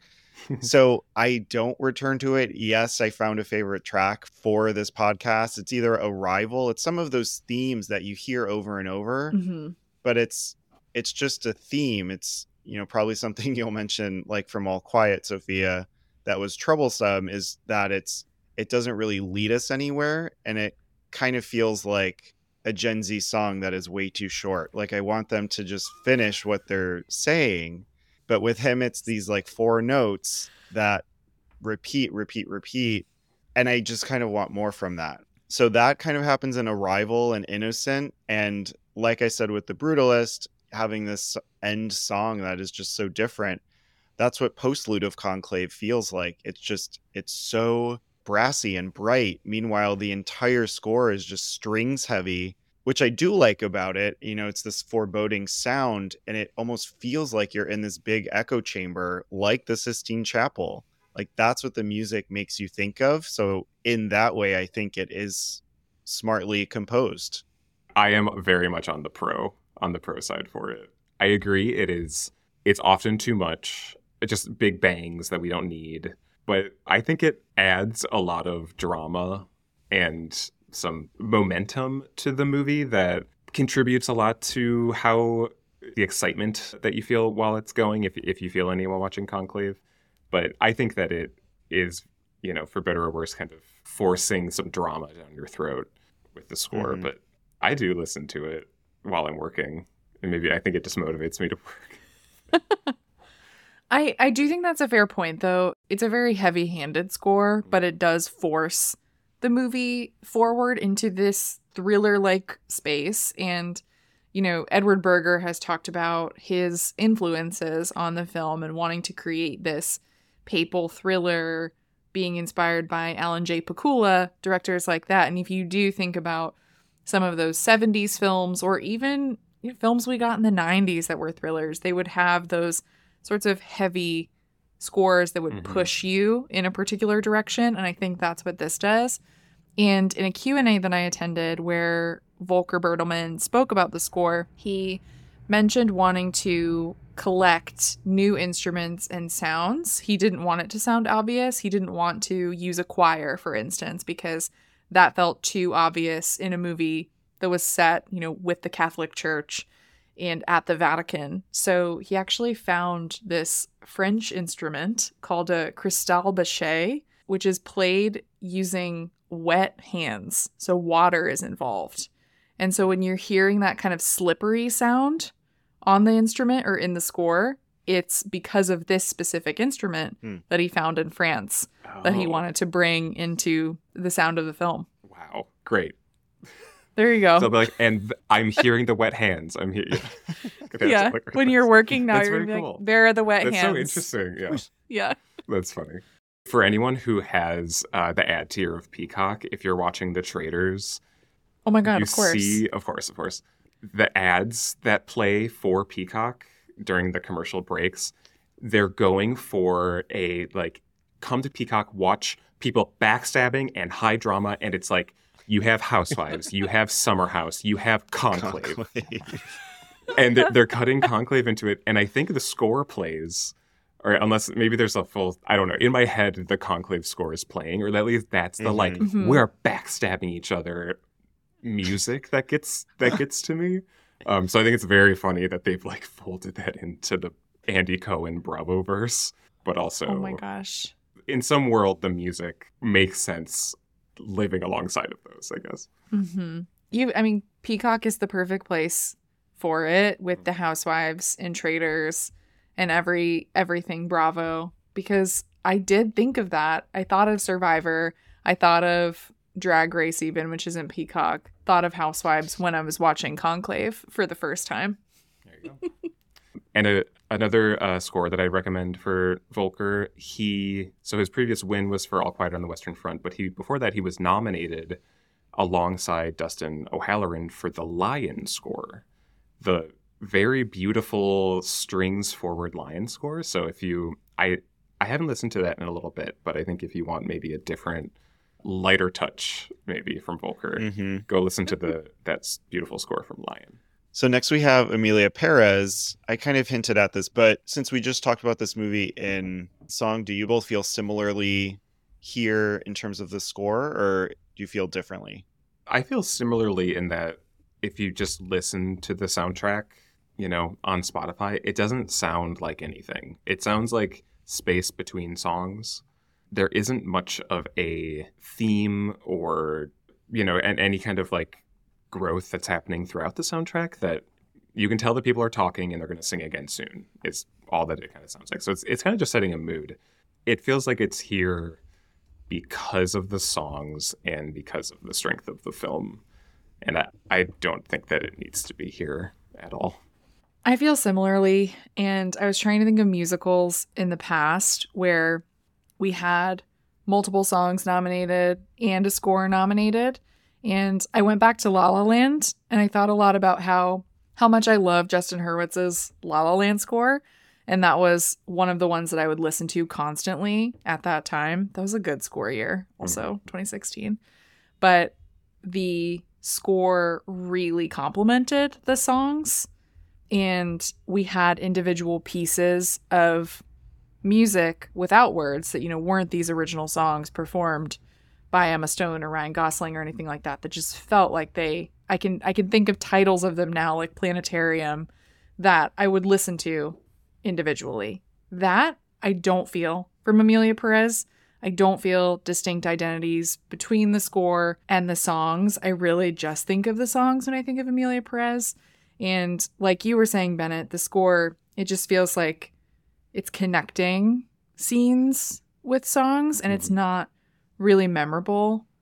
So I don't return to it. Yes, I found a favorite track for this podcast. It's either Arrival. It's some of those themes that you hear over and over, Mm-hmm. but it's, it's just a theme. It's, you know, probably something you'll mention like from All Quiet, Sophia, that was troublesome is that it's, it doesn't really lead us anywhere. And it kind of feels like a Gen Z song that is way too short. Like I want them to just finish what they're saying. But with him, it's these like four notes that repeat, repeat, repeat. And I just kind of want more from that. So that kind of happens in Arrival and Innocent. And like I said, with The Brutalist, having this end song that is just so different. That's what Postlude of Conclave feels like. It's just, it's so brassy and bright. Meanwhile, the entire score is just strings heavy, which I do like about it. You know, it's this foreboding sound, and it almost feels like you're in this big echo chamber, like the Sistine Chapel. Like that's what the music makes you think of. So in that way, I think it is smartly composed. I am very much on the pro, on the pro side for it. I agree. It is, it's often too much. It's just big bangs that we don't need. But I think it adds a lot of drama and some momentum to the movie that contributes a lot to how the excitement that you feel while it's going, if if you feel any while watching Conclave. But I think that it is, you know, for better or worse, kind of forcing some drama down your throat with the score. Mm-hmm. But I do listen to it while I'm working, and maybe I think it just motivates me to work. I, I do think that's a fair point, though. It's a very heavy-handed score, but it does force the movie forward into this thriller-like space. And, you know, Edward Berger has talked about his influences on the film and wanting to create this papal thriller, being inspired by Alan J. Pakula, directors like that. And if you do think about some of those seventies films, or even you know, films we got in the nineties that were thrillers, they would have those sorts of heavy scores that would Mm-hmm. push you in a particular direction. And I think that's what this does. And in a Q and A that I attended where Volker Bertelmann spoke about the score, he mentioned wanting to collect new instruments and sounds. He didn't want it to sound obvious. He didn't want to use a choir, for instance, because that felt too obvious in a movie that was set, you know, with the Catholic Church and at the Vatican. So he actually found this French instrument called a cristal bachet, which is played using wet hands. So water is involved. And so when you're hearing that kind of slippery sound on the instrument or in the score, it's because of this specific instrument Hmm. that he found in France that he Oh, wanted to bring into the sound of the film. Wow, great. There you go. So I'll be like, and th- I'm hearing the wet hands. I'm hearing. Yeah, when you're working now, That's you're very gonna be cool. like, there are the wet That's hands. so interesting. Yeah, Yeah. that's funny. For anyone who has uh, the ad tier of Peacock, if you're watching The Traders, Oh my God, you of course. see, of course, of course, the ads that play for Peacock during the commercial breaks, they're going for a, like, come to Peacock, watch people backstabbing and high drama, and it's like, you have Housewives, you have Summer House, you have Conclave. Conclave. And they're, they're cutting Conclave into it, and I think the score plays, or unless maybe there's a full, I don't know, in my head, the Conclave score is playing, or at least that's the, like, Mhm. we're backstabbing each other music that gets that gets to me. Um, so I think it's very funny that they've like folded that into the Andy Cohen Bravo verse, but also Oh my gosh. in some world the music makes sense living alongside of those, I guess. Mm-hmm. You, I mean, Peacock is the perfect place for it with the Housewives and Traders and every everything Bravo, because I did think of that. I thought of Survivor. I thought of Drag Race, even, which isn't Peacock. Thought of Housewives when I was watching Conclave for the first time. There you go. And a, another uh, score that I recommend for Volker, he so his previous win was for All Quiet on the Western Front, but he before that he was nominated alongside Dustin O'Halloran for the Lion score, the very beautiful strings forward Lion score. So if you, I I haven't listened to that in a little bit, but I think if you want maybe a different, lighter touch maybe from Volker, hmm go listen to the that beautiful score from Lion. So next we have Emilia Perez. I kind of hinted at this, but since we just talked about this movie in song, do you both feel similarly here in terms of the score, or do you feel differently? I feel similarly in that if you just listen to the soundtrack, you know, on Spotify, it doesn't sound like anything. It sounds like space between songs. There isn't much of a theme or, you know, and any kind of like growth that's happening throughout the soundtrack that you can tell that people are talking and they're going to sing again soon. It's all that it kind of sounds like. So it's it's kind of just setting a mood. It feels like it's here because of the songs and because of the strength of the film. And I, I don't think that it needs to be here at all. I feel similarly, and I was trying to think of musicals in the past where we had multiple songs nominated and a score nominated. And I went back to La La Land, and I thought a lot about how how much I love Justin Hurwitz's La La Land score. And that was one of the ones that I would listen to constantly at that time. That was a good score year, also twenty sixteen. But the score really complemented the songs. And we had individual pieces of music without words that, you know, weren't these original songs performed by Emma Stone or Ryan Gosling or anything like that, that just felt like they, I can, I can think of titles of them now, like Planetarium, that I would listen to individually. That I don't feel from Emilia Perez. I don't feel distinct identities between the score and the songs. I really just think of the songs when I think of Emilia Perez. And like you were saying, Bennett, the score, it just feels like it's connecting scenes with songs and it's not really memorable.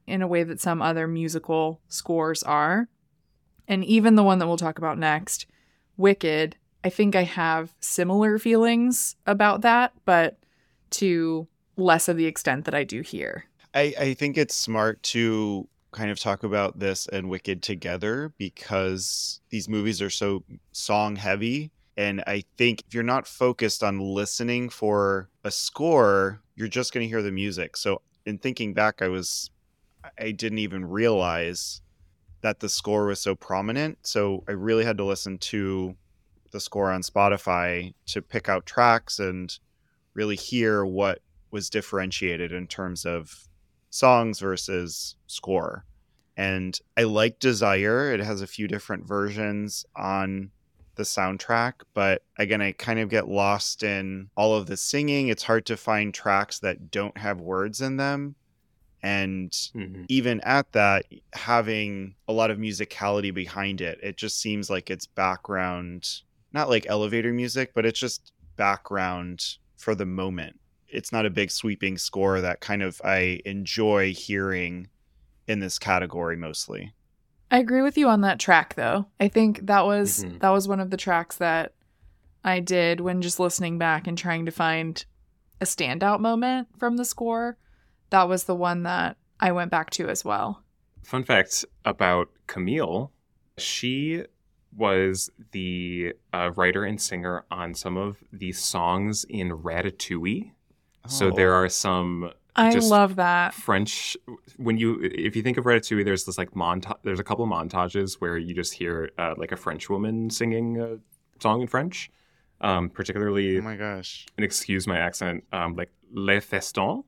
in a way that some other musical scores are. And even the one that we'll talk about next, Wicked, I think I have similar feelings about that, but to less of the extent that I do here. I, I think it's smart to kind of talk about this and Wicked together because these movies are so song heavy. And I think if you're not focused on listening for a score, you're just going to hear the music. So in thinking back, I was, I didn't even realize that the score was so prominent. So I really had to listen to the score on Spotify to pick out tracks and really hear what was differentiated in terms of songs versus score. And I like Desire. It has a few different versions on the soundtrack, but again, I kind of get lost in all of the singing. It's hard to find tracks that don't have words in them. And mm-hmm. even at that, having a lot of musicality behind it, it just seems like it's background, not like elevator music, but it's just background for the moment. It's not a big sweeping score that kind of I enjoy hearing in this category mostly. I agree with you on that track, though. I think that was mm-hmm. that was one of the tracks that I did when just listening back and trying to find a standout moment from the score. That was the one that I went back to as well. Fun fact about Camille, she was the uh, writer and singer on some of the songs in Ratatouille. Oh. So there are some I love that. French, when you, if you think of Ratatouille, there's this like montage, there's a couple of montages where you just hear uh, like a French woman singing a song in French. Um, particularly, oh my gosh, and excuse my accent, um, like Les Festons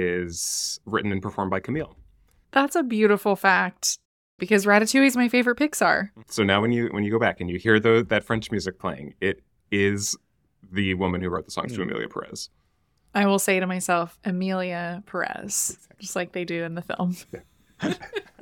is written and performed by Camille. That's a beautiful fact because Ratatouille is my favorite Pixar. So now when you when you go back and you hear the, that French music playing, it is the woman who wrote the songs mm. to Emilia Perez. I will say to myself, Emilia Perez, exactly. Just like they do in the film. Yeah.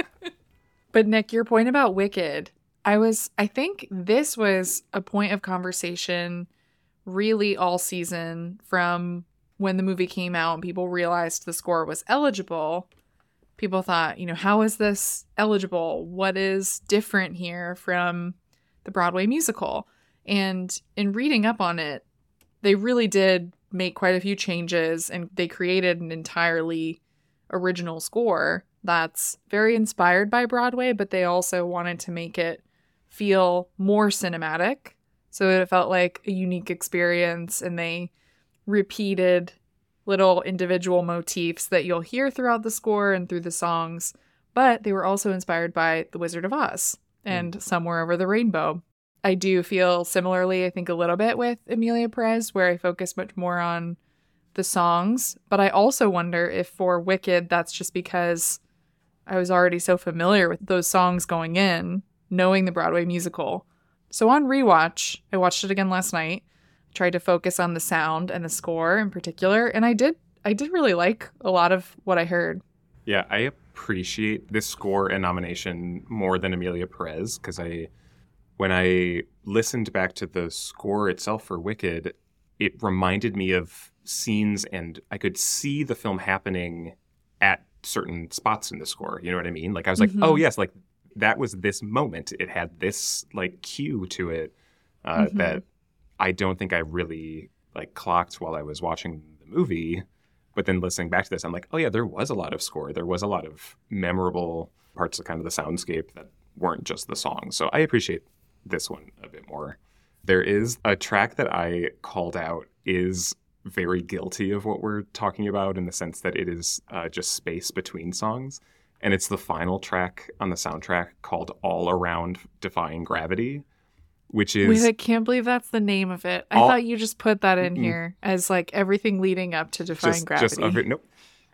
But Nick, your point about Wicked, I was, I think this was a point of conversation really all season from when the movie came out and people realized the score was eligible. People thought, you know, how is this eligible? What is different here from the Broadway musical? And in reading up on it, they really did make quite a few changes and they created an entirely original score that's very inspired by Broadway, but they also wanted to make it feel more cinematic so it felt like a unique experience, and they repeated little individual motifs that you'll hear throughout the score and through the songs, but they were also inspired by The Wizard of Oz and mm. Somewhere Over the Rainbow. I do feel similarly, I think, a little bit with Emilia Perez, where I focus much more on the songs. But I also wonder if for Wicked, that's just because I was already so familiar with those songs going in, knowing the Broadway musical. So on rewatch, I watched it again last night, tried to focus on the sound and the score in particular, and I did I did really like a lot of what I heard. Yeah, I appreciate this score and nomination more than Emilia Perez, because I... when I listened back to the score itself for Wicked, it reminded me of scenes, and I could see the film happening at certain spots in the score. You know what I mean? Like I was like, mm-hmm. oh yes, like that was this moment. It had this like cue to it uh, mm-hmm. that I don't think I really like clocked while I was watching the movie. But then listening back to this, I'm like, oh yeah, there was a lot of score. There was a lot of memorable parts of kind of the soundscape that weren't just the song. So I appreciate this one a bit more. There is a track that I called out is very guilty of what we're talking about in the sense that it is uh, just space between songs. And it's the final track on the soundtrack called All Around Defying Gravity, which is... Wait, I can't believe that's the name of it. I all... thought you just put that in mm-hmm. here as like everything leading up to Defying just, Gravity. Just a, nope.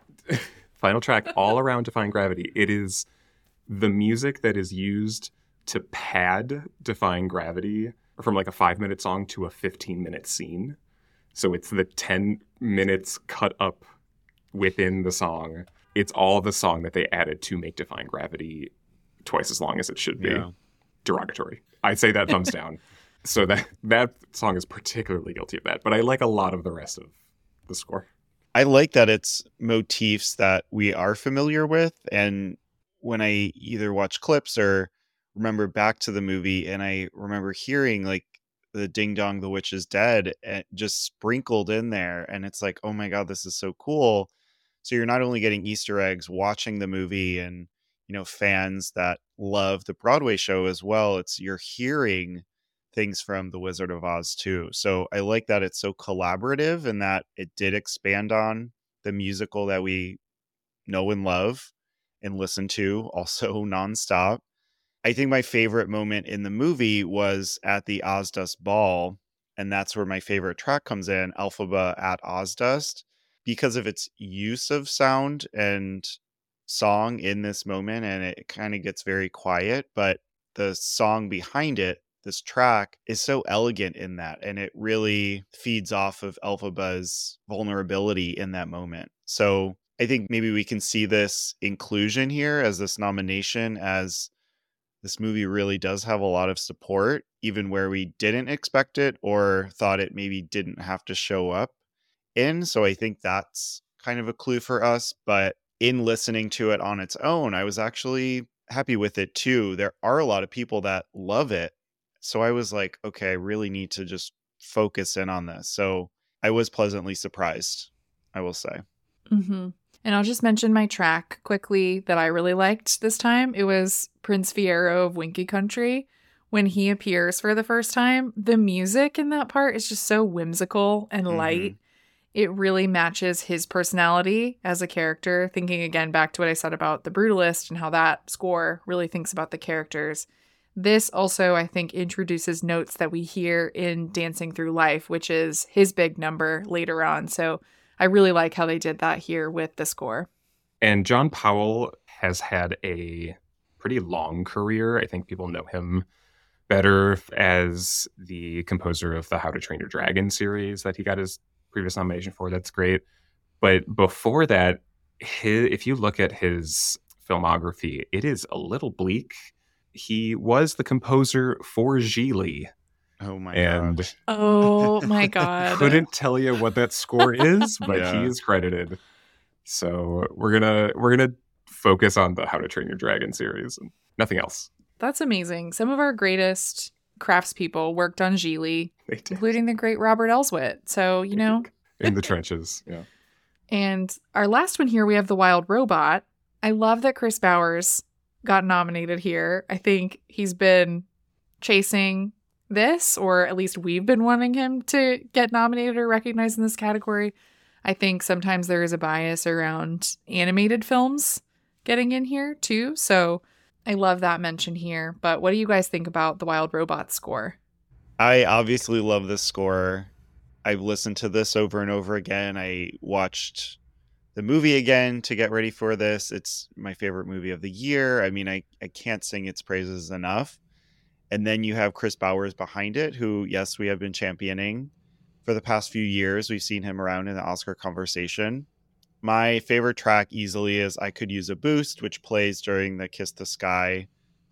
Final track, All Around Defying Gravity. It is the music that is used to pad Defying Gravity from like a five minute song to a fifteen minute scene. So it's the ten minutes cut up within the song. It's all the song that they added to make Defying Gravity twice as long as it should be. Yeah. Derogatory. I'd say that thumbs down. So that that song is particularly guilty of that. But I like a lot of the rest of the score. I like that it's motifs that we are familiar with. And when I either watch clips or remember back to the movie, and I remember hearing like the ding dong, the witch is dead, eh, just sprinkled in there. And it's like, oh my God, this is so cool. So you're not only getting Easter eggs watching the movie and, you know, fans that love the Broadway show as well. It's you're hearing things from The Wizard of Oz too. So I like that it's so collaborative and that it did expand on the musical that we know and love and listen to also nonstop. I think my favorite moment in the movie was at the Ozdust Ball, and that's where my favorite track comes in, Elphaba at Ozdust, because of its use of sound and song in this moment, and it kind of gets very quiet, but the song behind it, this track, is so elegant in that, and it really feeds off of Elphaba's vulnerability in that moment. So I think maybe we can see this inclusion here as this nomination, as this movie really does have a lot of support, even where we didn't expect it or thought it maybe didn't have to show up in. So I think that's kind of a clue for us. But in listening to it on its own, I was actually happy with it too. There are a lot of people that love it. So I was like, okay, I really need to just focus in on this. So I was pleasantly surprised, I will say. Mm-hmm. And I'll just mention my track quickly that I really liked this time. It was Prince Fiero of Winky Country. When he appears for the first time, the music in that part is just so whimsical and light. Mm-hmm. It really matches his personality as a character. Thinking again back to what I said about The Brutalist and how that score really thinks about the characters. This also, I think, introduces notes that we hear in Dancing Through Life, which is his big number later on. So I really like how they did that here with the score. And John Powell has had a pretty long career. I think people know him better as the composer of the How to Train Your Dragon series that he got his previous nomination for. That's great. But before that, his, if you look at his filmography, it is a little bleak. He was the composer for Gigli. Oh my and god. Oh my god. Couldn't tell you what that score is, but Yeah. he is credited. So we're gonna we're gonna focus on the How to Train Your Dragon series and nothing else. That's amazing. Some of our greatest craftspeople worked on Gigli, They did. including the great Robert Elswit. So, you know. In the trenches, yeah. And our last one here, we have The Wild Robot. I love that Chris Bowers got nominated here. I think he's been chasing this, or at least we've been wanting him to get nominated or recognized in this category. I think sometimes there is a bias around animated films getting in here too. So I love that mention here. But what do you guys think about The Wild Robot score? I obviously love this score. I've listened to this over and over again. I watched the movie again to get ready for this. It's my favorite movie of the year. I mean, I, I can't sing its praises enough. And then you have Chris Bowers behind it, who, yes, we have been championing for the past few years. We've seen him around in the Oscar conversation. My favorite track easily is I Could Use a Boost, which plays during the Kiss the Sky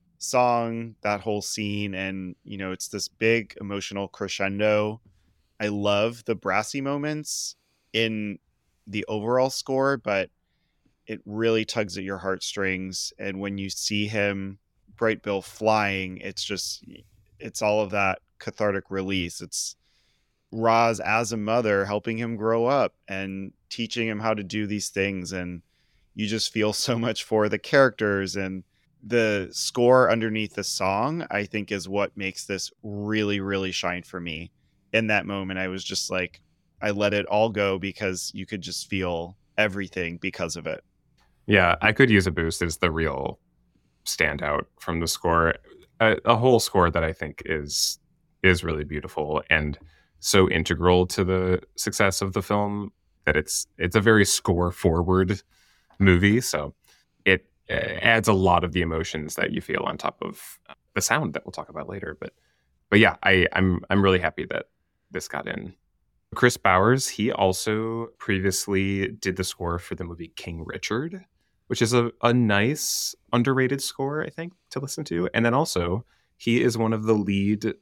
song, that whole scene. And, you know, it's this big emotional crescendo. I love the brassy moments in the overall score, but it really tugs at your heartstrings. And when you see him, Bright Bill, flying, it's just, it's all of that cathartic release. It's Roz as a mother helping him grow up and teaching him how to do these things. And you just feel so much for the characters, and the score underneath the song, I think, is what makes this really, really shine for me. In that moment, I was just like, I let it all go because you could just feel everything because of it. Yeah, I Could Use a Boost is the real standout from the score. A, a whole score that I think is is really beautiful and so integral to the success of the film that it's it's a very score forward movie. So it uh, adds a lot of the emotions that you feel on top of the sound that we'll talk about later. But but yeah, I, I'm I'm really happy that this got in. Chris Bowers, he also previously did the score for the movie King Richard, which is a, a nice, underrated score, I think, to listen to. And then also, he is one of the lead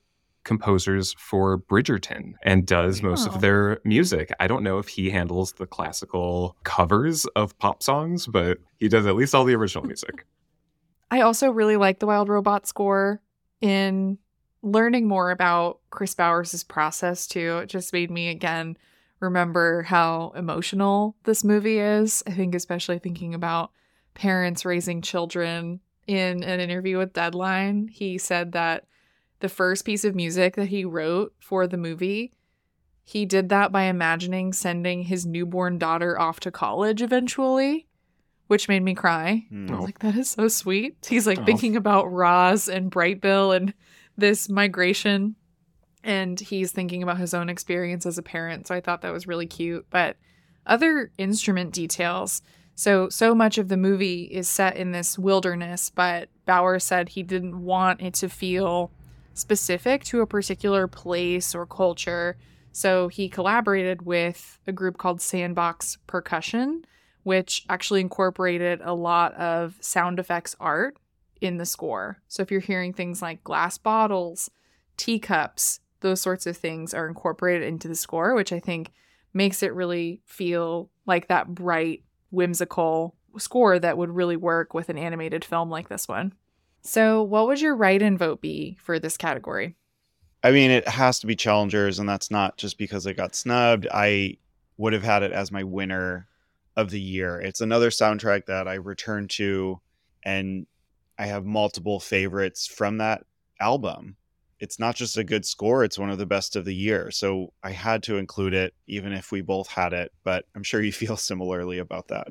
composers for Bridgerton and does most Oh. of their music. I don't know if he handles the classical covers of pop songs, but he does at least all the original music. I also really like the Wild Robot score. In learning more about Chris Bowers' process too, it just made me again remember how emotional this movie is. I think especially thinking about parents raising children. In an interview with Deadline, he said that the first piece of music that he wrote for the movie, he did that by imagining sending his newborn daughter off to college eventually, which made me cry. Mm. I was like, that is so sweet. He's like Oh. thinking about Roz and Bright Bill and this migration, and he's thinking about his own experience as a parent. So I thought that was really cute. But other instrument details. So, so much of the movie is set in this wilderness, but Bauer said he didn't want it to feel specific to a particular place or culture. So he collaborated with a group called Sandbox Percussion, which actually incorporated a lot of sound effects art in the score. So if you're hearing things like glass bottles, teacups, those sorts of things are incorporated into the score, which I think makes it really feel like that bright, whimsical score that would really work with an animated film like this one. So what would your write-in vote be for this category? I mean, it has to be Challengers, and that's not just because it got snubbed. I would have had it as my winner of the year. It's another soundtrack that I return to, and I have multiple favorites from that album. It's not just a good score, it's one of the best of the year. So I had to include it, even if we both had it, but I'm sure you feel similarly about that.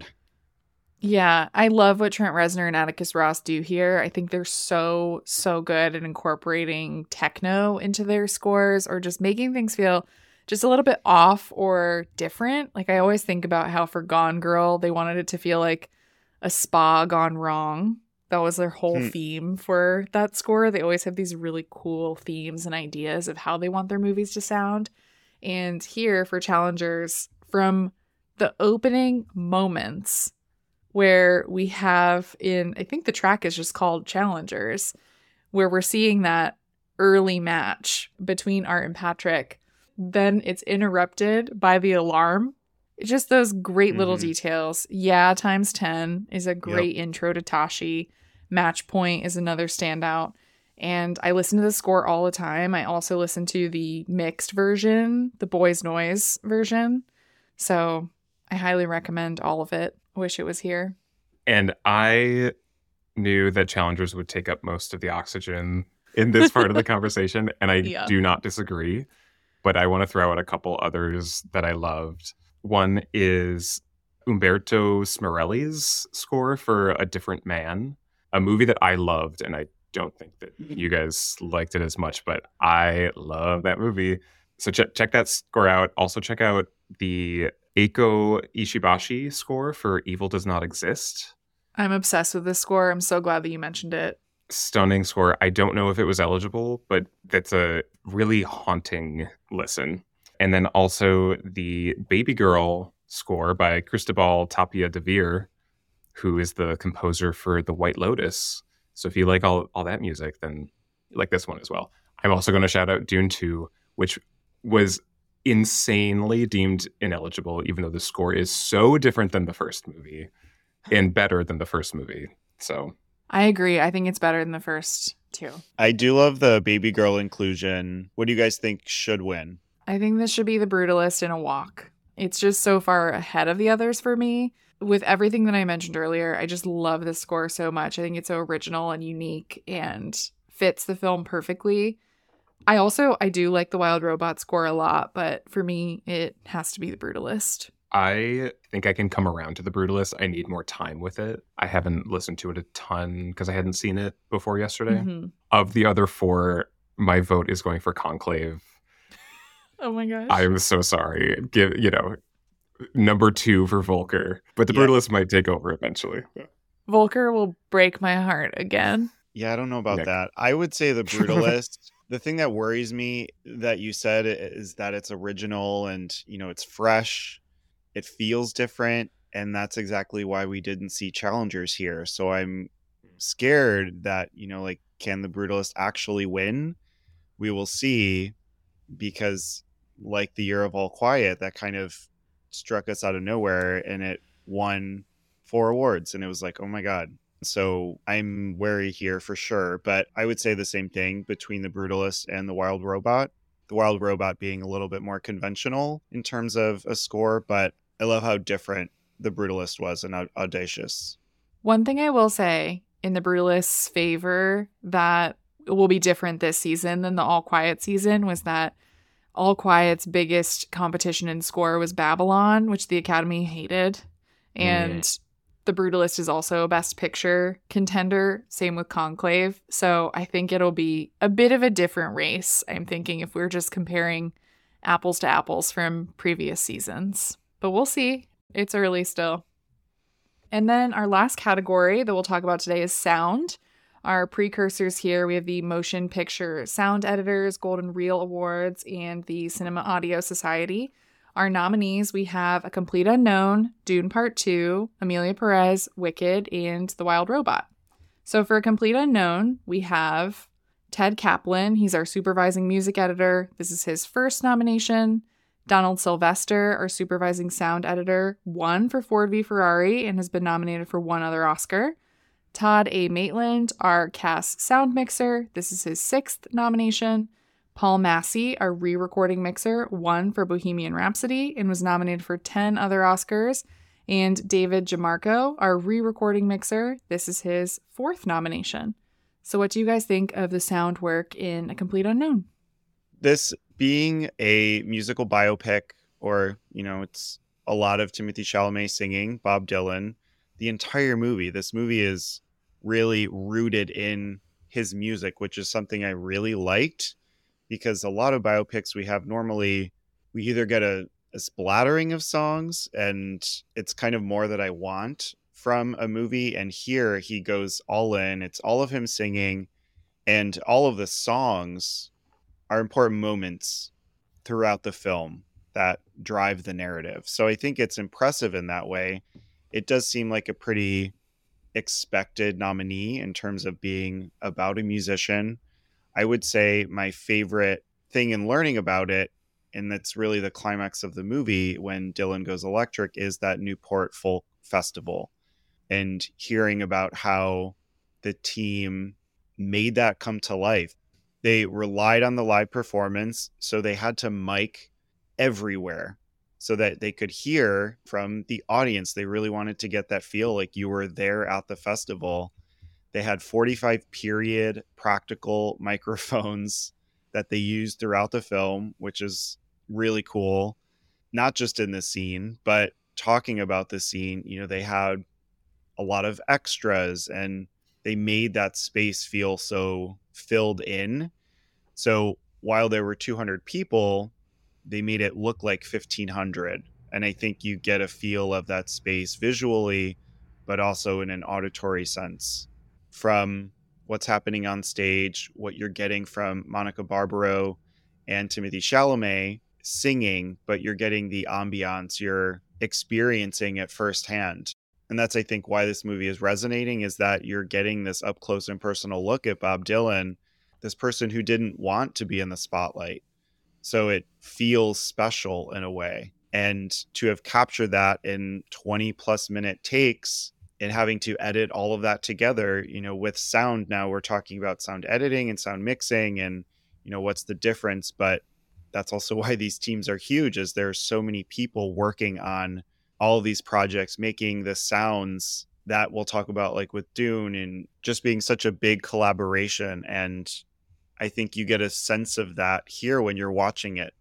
Yeah, I love what Trent Reznor and Atticus Ross do here. I think they're so, so good at incorporating techno into their scores or just making things feel just a little bit off or different. Like I always think about how for Gone Girl, they wanted it to feel like a spa gone wrong. That was their whole Hmm. theme for that score. They always have these really cool themes and ideas of how they want their movies to sound. And here for Challengers, from the opening moments where we have in, I think the track is just called Challengers, where we're seeing that early match between Art and Patrick. Then it's interrupted by the alarm. It's just those great little Mhm. details. Yeah, times ten is a great intro to Tashi. Match Point is another standout. And I listen to the score all the time. I also listen to the mixed version, the Boys Noise version. So I highly recommend all of it. Wish it was here. And I knew that Challengers would take up most of the oxygen in this part of the conversation, and I Yeah. do not disagree. But I want to throw out a couple others that I loved. One is Umberto Smorelli's score for A Different Man, a movie that I loved, and I don't think that you guys liked it as much, but I love that movie. So check check that score out. Also check out the Eiko Ishibashi score for Evil Does Not Exist. I'm obsessed with this score. I'm so glad that you mentioned it. Stunning score. I don't know if it was eligible, but that's a really haunting listen. And then also the Baby Girl score by Cristobal Tapia de Veer, who is the composer for The White Lotus. So if you like all, all that music, then you like this one as well. I'm also going to shout out Dune two, which was insanely deemed ineligible, even though the score is so different than the first movie and better than the first movie. So I agree. I think it's better than the first two. I do love the Baby Girl inclusion. What do you guys think should win? I think this should be The Brutalist in a walk. It's just so far ahead of the others for me. With everything that I mentioned earlier, I just love this score so much. I think it's so original and unique and fits the film perfectly. I also, I do like the Wild Robot score a lot, but for me, it has to be The Brutalist. I think I can come around to The Brutalist. I need more time with it. I haven't listened to it a ton because I hadn't seen it before yesterday. Mm-hmm. Of the other four, my vote is going for Conclave. Oh my gosh. I am so sorry. Give you know, number two for Volker, but The Yeah. Brutalist might take over eventually. Volker will break my heart again. Yeah, I don't know about Nick. that. I would say The Brutalist. The thing that worries me that you said is that it's original and, you know, it's fresh. It feels different. And that's exactly why we didn't see Challengers here. So I'm scared that, you know, like, can The Brutalist actually win we will see, because like The Year of All Quiet, that kind of struck us out of nowhere, and it won four awards, and it was like, oh my God. So I'm wary here for sure, but I would say the same thing between The Brutalist and The Wild Robot. The Wild Robot being a little bit more conventional in terms of a score, but I love how different The Brutalist was and audacious. One thing I will say in The Brutalist's favor that will be different this season than the All Quiet season was that All Quiet's biggest competition in score was Babylon, which the Academy hated. And mm. The Brutalist is also a Best Picture contender. Same with Conclave. So I think it'll be a bit of a different race, I'm thinking, if we're just comparing apples to apples from previous seasons. But we'll see. It's early still. And then our last category that we'll talk about today is sound. Our precursors here, we have the Motion Picture Sound Editors Golden Reel Awards and the Cinema Audio Society. Our nominees, we have A Complete Unknown, Dune Part two, Amelia Perez, Wicked, and The Wild Robot. So for A Complete Unknown, we have Ted Kaplan. He's our supervising music editor. This is his first nomination. Donald Sylvester, our supervising sound editor, won for Ford v Ferrari and has been nominated for one other Oscar. Todd A. Maitland, our cast sound mixer. This is his sixth nomination. Paul Massey, our re-recording mixer, won for Bohemian Rhapsody and was nominated for ten other Oscars. And David Jamarco, our re-recording mixer, this is his fourth nomination. So what do you guys think of the sound work in A Complete Unknown? This being a musical biopic, or, you know, it's a lot of Timothée Chalamet singing, Bob Dylan, the entire movie, this movie is really rooted in his music, which is something I really liked. Because a lot of biopics we have normally, we either get a, a splattering of songs and it's kind of more that I want from a movie. And here he goes all in. It's all of him singing, and all of the songs are important moments throughout the film that drive the narrative. So I think it's impressive in that way. It does seem like a pretty expected nominee in terms of being about a musician. I would say my favorite thing in learning about it, and that's really the climax of the movie when Dylan goes electric, is that Newport Folk Festival, and hearing about how the team made that come to life. They relied on the live performance, so they had to mic everywhere so that they could hear from the audience. They really wanted to get that feel like you were there at the festival. They had forty-five period practical microphones that they used throughout the film, which is really cool. Not just in this scene, but talking about the scene, you know, they had a lot of extras and they made that space feel so filled in. So while there were two hundred people, they made it look like fifteen hundred. And I think you get a feel of that space visually, but also in an auditory sense. From what's happening on stage, what you're getting from Monica Barbaro and Timothée Chalamet singing, but you're getting the ambiance, you're experiencing it firsthand. And that's, I think, why this movie is resonating, is that you're getting this up close and personal look at Bob Dylan, this person who didn't want to be in the spotlight. So it feels special in a way. And to have captured that in twenty plus minute takes, and having to edit all of that together, you know, with sound, now we're talking about sound editing and sound mixing and, you know, what's the difference? But that's also why these teams are huge, is there's so many people working on all of these projects, making the sounds that we'll talk about, like with Dune, and just being such a big collaboration. And I think you get a sense of that here when you're watching it.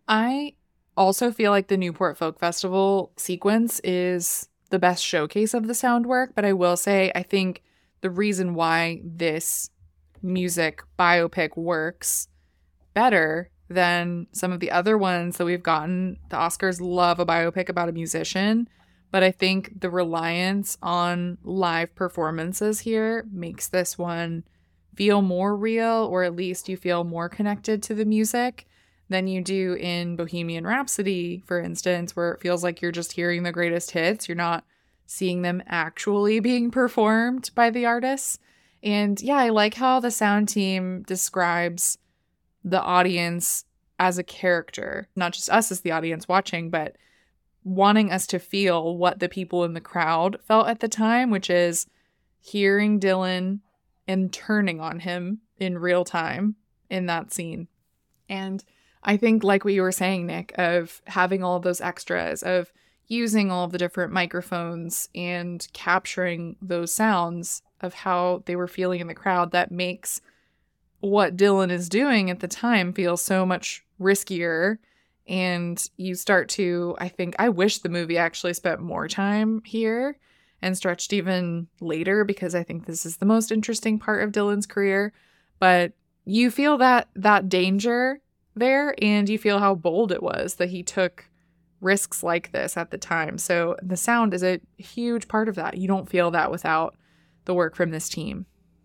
I also feel like the Newport Folk Festival sequence is the best showcase of the sound work, but I will say I think the reason why this music biopic works better than some of the other ones that we've gotten, the Oscars love a biopic about a musician, but I think the reliance on live performances here makes this one feel more real, or at least you feel more connected to the music than you do in Bohemian Rhapsody, for instance, where it feels like you're just hearing the greatest hits. You're not seeing them actually being performed by the artists. And yeah, I like how the sound team describes the audience as a character, not just us as the audience watching, but wanting us to feel what the people in the crowd felt at the time, which is hearing Dylan and turning on him in real time in that scene. And I think, like what you were saying, Nick, of having all of those extras, of using all of the different microphones and capturing those sounds of how they were feeling in the crowd, that makes what Dylan is doing at the time feel so much riskier. And you start to, I think, I wish the movie actually spent more time here and stretched even later, because I think this is the most interesting part of Dylan's career. But you feel that that danger there, and you feel how bold it was that he took risks like this at the time. So the sound is a huge part of that. You don't feel that without the work from this team.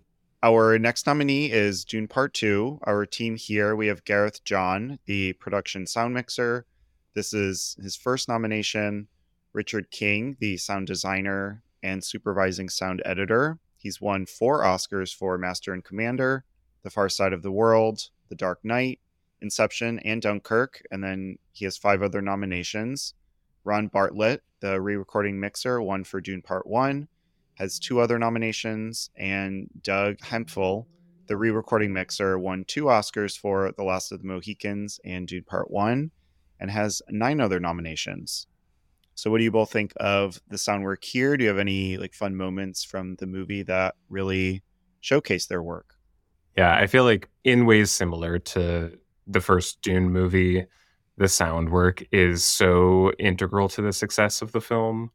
Our next nominee is Dune Part two. Our team here, we have Gareth John, the production sound mixer. This is his first nomination. Richard King, the sound designer and supervising sound editor. He's won four Oscars for Master and Commander, The Far Side of the World, The Dark Knight, Inception, and Dunkirk. And then he has five other nominations. Ron Bartlett, the re-recording mixer, won for Dune Part one, has two other nominations. And Doug Hemphill, the re-recording mixer, won two Oscars for The Last of the Mohicans and Dune Part one, and has nine other nominations. So what do you both think of the sound work here? Do you have any like fun moments from the movie that really showcase their work? Yeah, I feel like in ways similar to the first Dune movie, the sound work is so integral to the success of the film.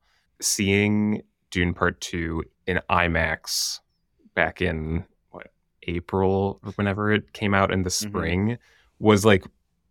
Seeing Dune Part two in IMAX back in what April, whenever it came out in the spring, mm-hmm. was like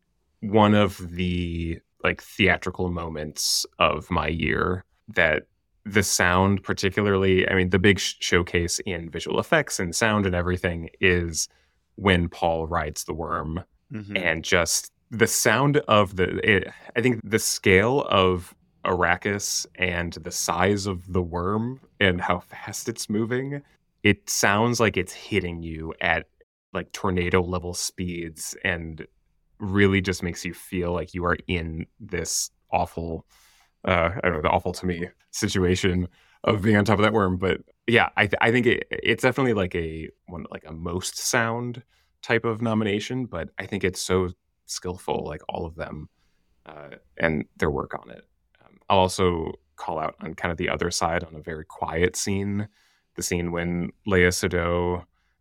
one of the like theatrical moments of my year. That the sound, particularly, I mean, the big sh- showcase in visual effects and sound and everything is when Paul rides the worm, mm-hmm. and just the sound of the. It, I think the scale of Arrakis and the size of the worm and how fast it's moving, it sounds like it's hitting you at like tornado level speeds, and really just makes you feel like you are in this awful, uh, I don't know, the awful to me situation of being on top of that worm. But yeah, I, th- I think it, it's definitely like a one like a most sound type of nomination, but I think it's so skillful, like all of them, uh, and their work on it. Um, I'll also call out on kind of the other side on a very quiet scene, the scene when Lea Seydoux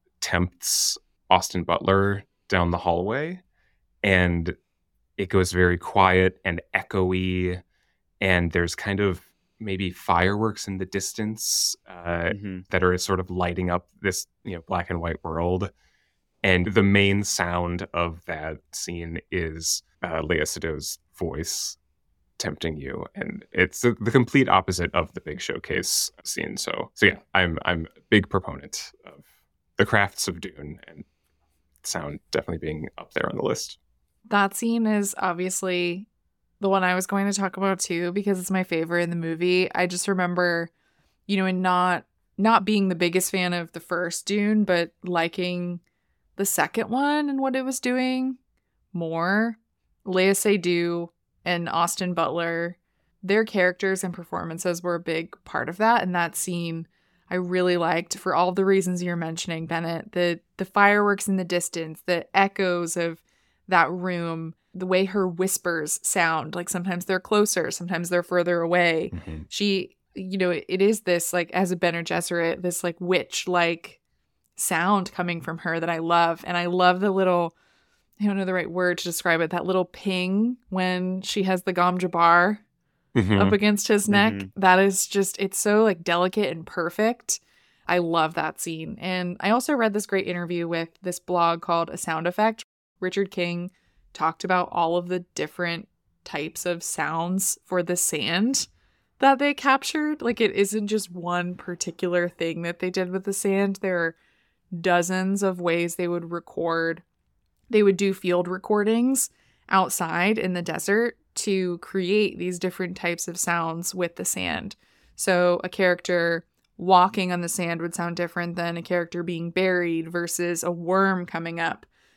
tempts Austin Butler down the hallway. And it goes very quiet and echoey, and there's kind of maybe fireworks in the distance uh, mm-hmm. that are sort of lighting up this, you know, black and white world. And the main sound of that scene is uh, Lea Seydoux's voice tempting you, and it's the, the complete opposite of the big showcase scene. So, so yeah, I'm I'm a big proponent of the crafts of Dune, and sound definitely being up there on the list. That scene is obviously the one I was going to talk about too, because it's my favorite in the movie. I just remember, you know, and not not being the biggest fan of the first Dune, but liking the second one and what it was doing more. Lea Seydoux and Austin Butler, their characters and performances were a big part of that. And that scene I really liked for all the reasons you're mentioning, Bennett. The the fireworks in the distance, the echoes of that room, the way her whispers sound, like sometimes they're closer, sometimes they're further away. Mm-hmm. She, you know, it, it is this, like, as a Bene Gesserit, this like witch-like sound coming from her that I love. And I love the little, I don't know the right word to describe it, that little ping when she has the Gom Jabbar mm-hmm. up against his neck. Mm-hmm. That is just, it's so like delicate and perfect. I love that scene. And I also read this great interview with this blog called A Sound Effect. Richard King talked about all of the different types of sounds for the sand that they captured. Like, it isn't just one particular thing that they did with the sand. There are dozens of ways they would record. They would do field recordings outside in the desert to create these different types of sounds with the sand. So a character walking on the sand would sound different than a character being buried versus a worm coming up.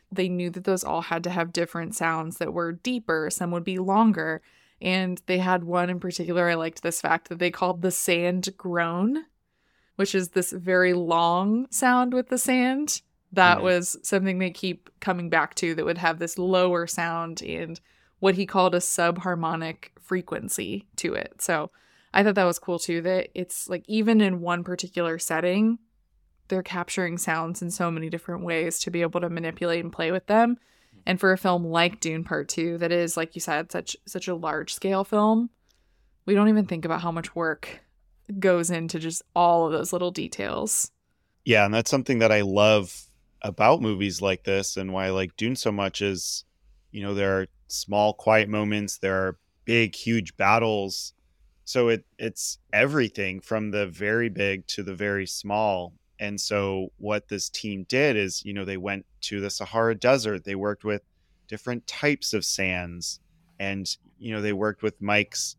they knew that those all had to have different sounds that were deeper, some would be longer. And they had one in particular, I liked this fact that they called the sand groan, which is this very long sound with the sand. That mm-hmm. was something they keep coming back to, that would have this lower sound and what he called a subharmonic frequency to it. So I thought that was cool too, that it's like even in one particular setting, they're capturing sounds in so many different ways to be able to manipulate and play with them. And for a film like Dune Part Two, that is, like you said, such such a large scale film, we don't even think about how much work goes into just all of those little details. Yeah, and that's something that I love about movies like this, and why I like Dune so much is, you know, there are small, quiet moments, there are big, huge battles. So it it's everything from the very big to the very small. And so what this team did is, you know, they went to the Sahara Desert. They worked with different types of sands. And, you know, they worked with mics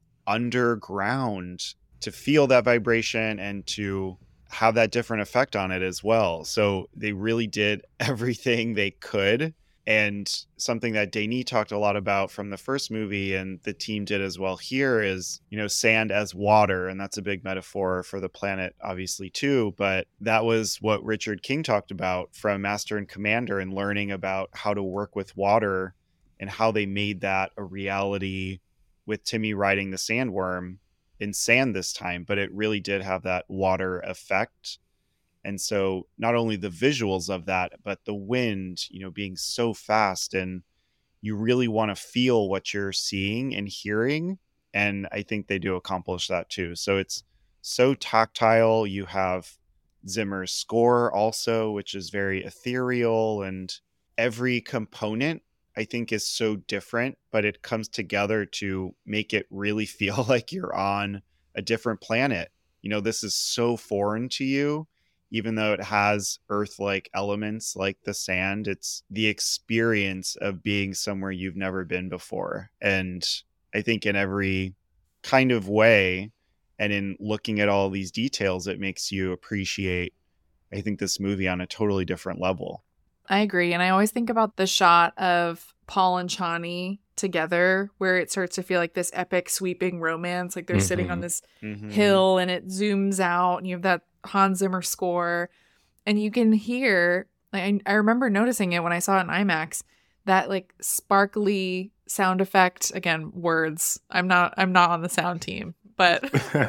underground to feel that vibration and to have that different effect on it as well. So they really did everything they could. And something that Denis talked a lot about from the first movie, and the team did as well here, is, you know, sand as water. And that's a big metaphor for the planet, obviously, too. But that was what Richard King talked about from Master and Commander, and learning about how to work with water and how they made that a reality with Timmy riding the sandworm in sand this time. But it really did have that water effect. And so not only the visuals of that, but the wind, you know, being so fast, and you really want to feel what you're seeing and hearing. And I think they do accomplish that too. So it's so tactile. You have Zimmer's score also, which is very ethereal, and every component I think is so different, but it comes together to make it really feel like you're on a different planet. You know, this is so foreign to you. Even though it has Earth-like elements like the sand, it's the experience of being somewhere you've never been before. And I think in every kind of way, and in looking at all these details, it makes you appreciate, I think, this movie on a totally different level. I agree. And I always think about the shot of Paul and Chani together, where it starts to feel like this epic sweeping romance. Like they're mm-hmm. sitting on this mm-hmm. hill, and it zooms out, and you have that Hans Zimmer score, and you can hear, like, I, I remember noticing it when I saw it in IMAX, that like sparkly sound effect. Again, words. I'm not I'm not on the sound team, but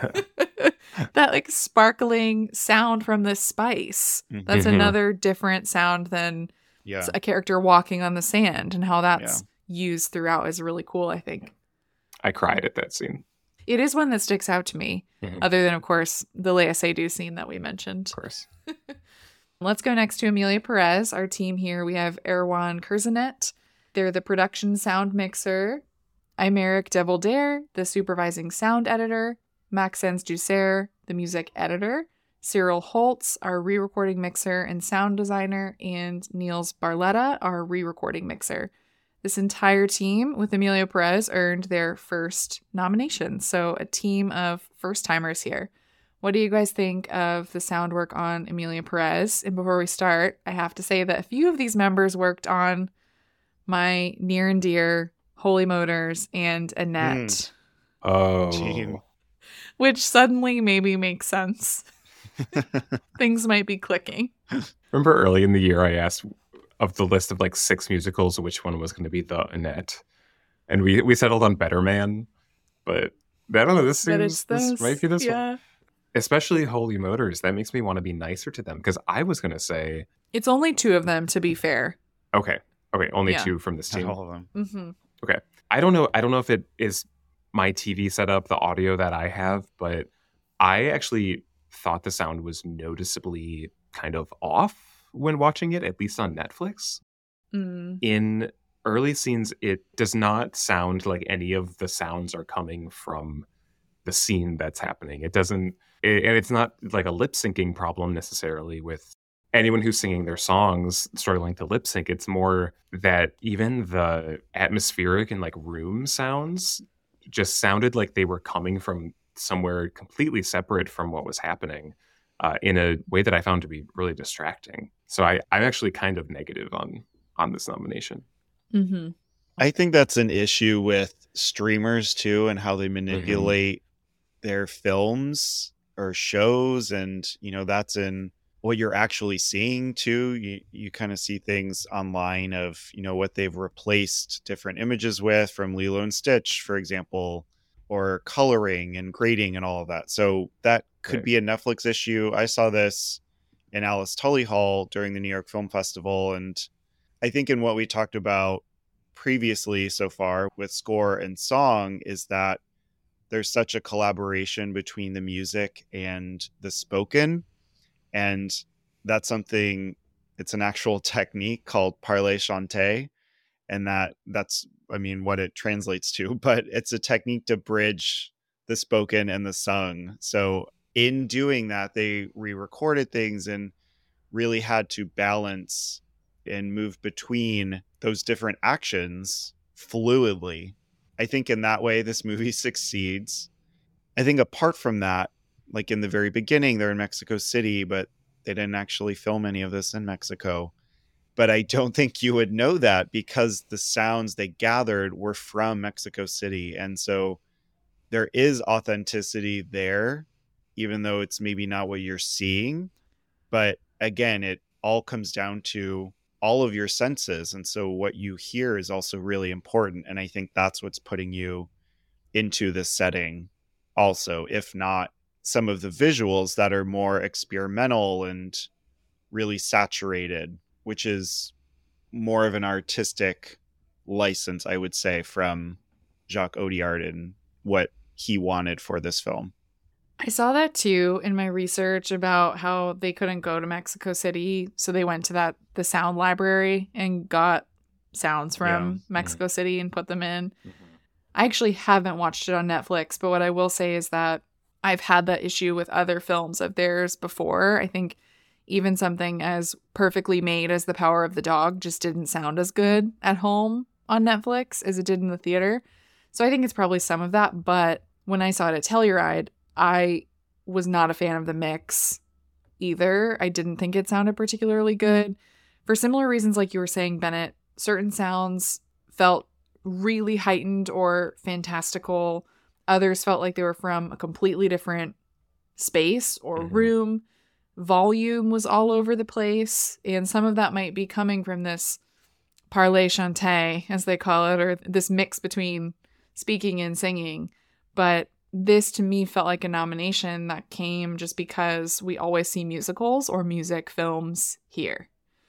that like sparkling sound from the spice. That's mm-hmm. another different sound than yeah. a character walking on the sand, and how that's yeah. used throughout is really cool, I think. I cried at that scene. It is one that sticks out to me, mm-hmm. other than, of course, the Léa Seydoux scene that we mentioned. Of course. Let's go next to Amelia Perez. Our team here, we have Erwan Kurzanet. They're the production sound mixer. Aymeric Devolder, the supervising sound editor. Maxence Dusser, the music editor. Cyril Holtz, our re-recording mixer and sound designer. And Niels Barletta, our re-recording mixer. This entire team with Amelia Perez earned their first nomination. So a team of first-timers here. What do you guys think of the sound work on Amelia Perez? And before we start, I have to say that a few of these members worked on my near and dear Holy Motors and Annette. Mm. Oh. Gee. Which suddenly maybe makes sense. Things might be clicking. Remember early in the year I asked, of the list of like six musicals, which one was going to be the Annette? And we, we settled on Better Man. But I don't know, this seems, this might be this yeah. one. Especially Holy Motors. That makes me want to be nicer to them, because I was going to say... It's only two of them, to be fair. Okay. Okay, only yeah. two from this team. Not all of them. Mm-hmm. Okay. I don't know. I don't know if it is my T V setup, the audio that I have, but I actually thought the sound was noticeably kind of off when watching it, at least on Netflix. Mm. In early scenes, it does not sound like any of the sounds are coming from the scene that's happening. It doesn't, it, and it's not like a lip syncing problem necessarily with anyone who's singing their songs struggling to lip sync. It's more that even the atmospheric and like room sounds just sounded like they were coming from somewhere completely separate from what was happening. Uh, in a way that I found to be really distracting. So I, I'm actually kind of negative on on this nomination. Mm-hmm. I think that's an issue with streamers too, and how they manipulate mm-hmm. their films or shows. And, you know, that's in what you're actually seeing too. You, you kind of see things online of, you know, what they've replaced different images with from Lilo and Stitch, for example, or coloring and grading and all of that. So that could right. be a Netflix issue. I saw this in Alice Tully Hall during the New York Film Festival. And I think in what we talked about previously so far with score and song is that there's such a collaboration between the music and the spoken. And that's something, it's an actual technique called parler chanter. And that that's, I mean, what it translates to, but it's a technique to bridge the spoken and the sung. So in doing that, they re-recorded things and really had to balance and move between those different actions fluidly. I think in that way, this movie succeeds. I think apart from that, like in the very beginning, they're in Mexico City, but they didn't actually film any of this in Mexico. But I don't think you would know that because the sounds they gathered were from Mexico City. And so there is authenticity there, even though it's maybe not what you're seeing. But again, it all comes down to all of your senses. And so what you hear is also really important. And I think that's what's putting you into this setting also, if not some of the visuals that are more experimental and really saturated, which is more of an artistic license, I would say, from Jacques Audiard and what he wanted for this film. I saw that too in my research about how they couldn't go to Mexico City, so they went to that the sound library and got sounds from yeah. Mexico mm-hmm. City and put them in. Mm-hmm. I actually haven't watched it on Netflix, but what I will say is that I've had that issue with other films of theirs before. I think even something as perfectly made as The Power of the Dog just didn't sound as good at home on Netflix as it did in the theater. So I think it's probably some of that, but when I saw it at Telluride, I was not a fan of the mix either. I didn't think it sounded particularly good. For similar reasons, like you were saying, Bennett, certain sounds felt really heightened or fantastical. Others felt like they were from a completely different space or mm-hmm. room. Volume was all over the place. And some of that might be coming from this parler chanter, as they call it, or this mix between speaking and singing. But this to me felt like a nomination that came just because we always see musicals or music films here.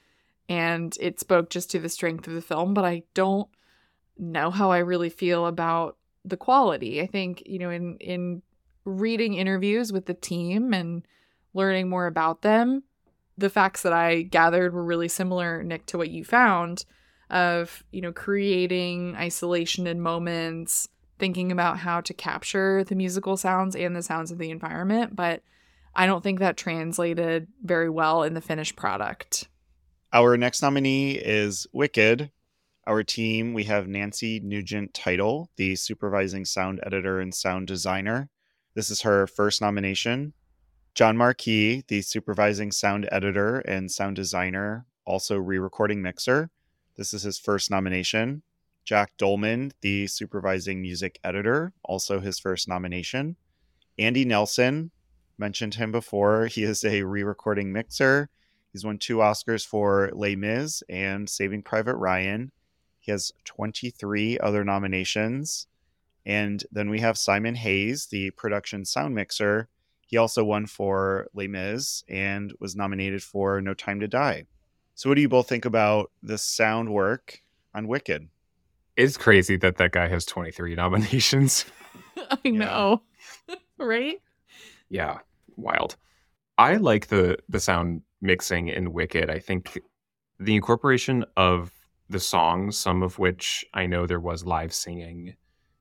And it spoke just to the strength of the film, but I don't know how I really feel about the quality. I think, you know, in, in reading interviews with the team and learning more about them, the facts that I gathered were really similar, Nick, to what you found of, you know, creating isolation in moments, thinking about how to capture the musical sounds and the sounds of the environment, but I don't think that translated very well in the finished product. Our next nominee is Wicked. Our team, we have Nancy Nugent Title, the supervising sound editor and sound designer. This is her first nomination. John Marquis, the supervising sound editor and sound designer, also re-recording mixer. This is his first nomination. Jack Dolman, the supervising music editor, also his first nomination. Andy Nelson, mentioned him before. He is a re-recording mixer. He's won two Oscars for Les Mis and Saving Private Ryan. He has twenty-three other nominations. And then we have Simon Hayes, the production sound mixer. He also won for Les Mis and was nominated for No Time to Die. So what do you both think about the sound work on Wicked? It's crazy that that guy has twenty-three nominations. I know. Yeah. Right? Yeah. Wild. I like the the sound mixing in Wicked. I think the incorporation of the songs, some of which I know there was live singing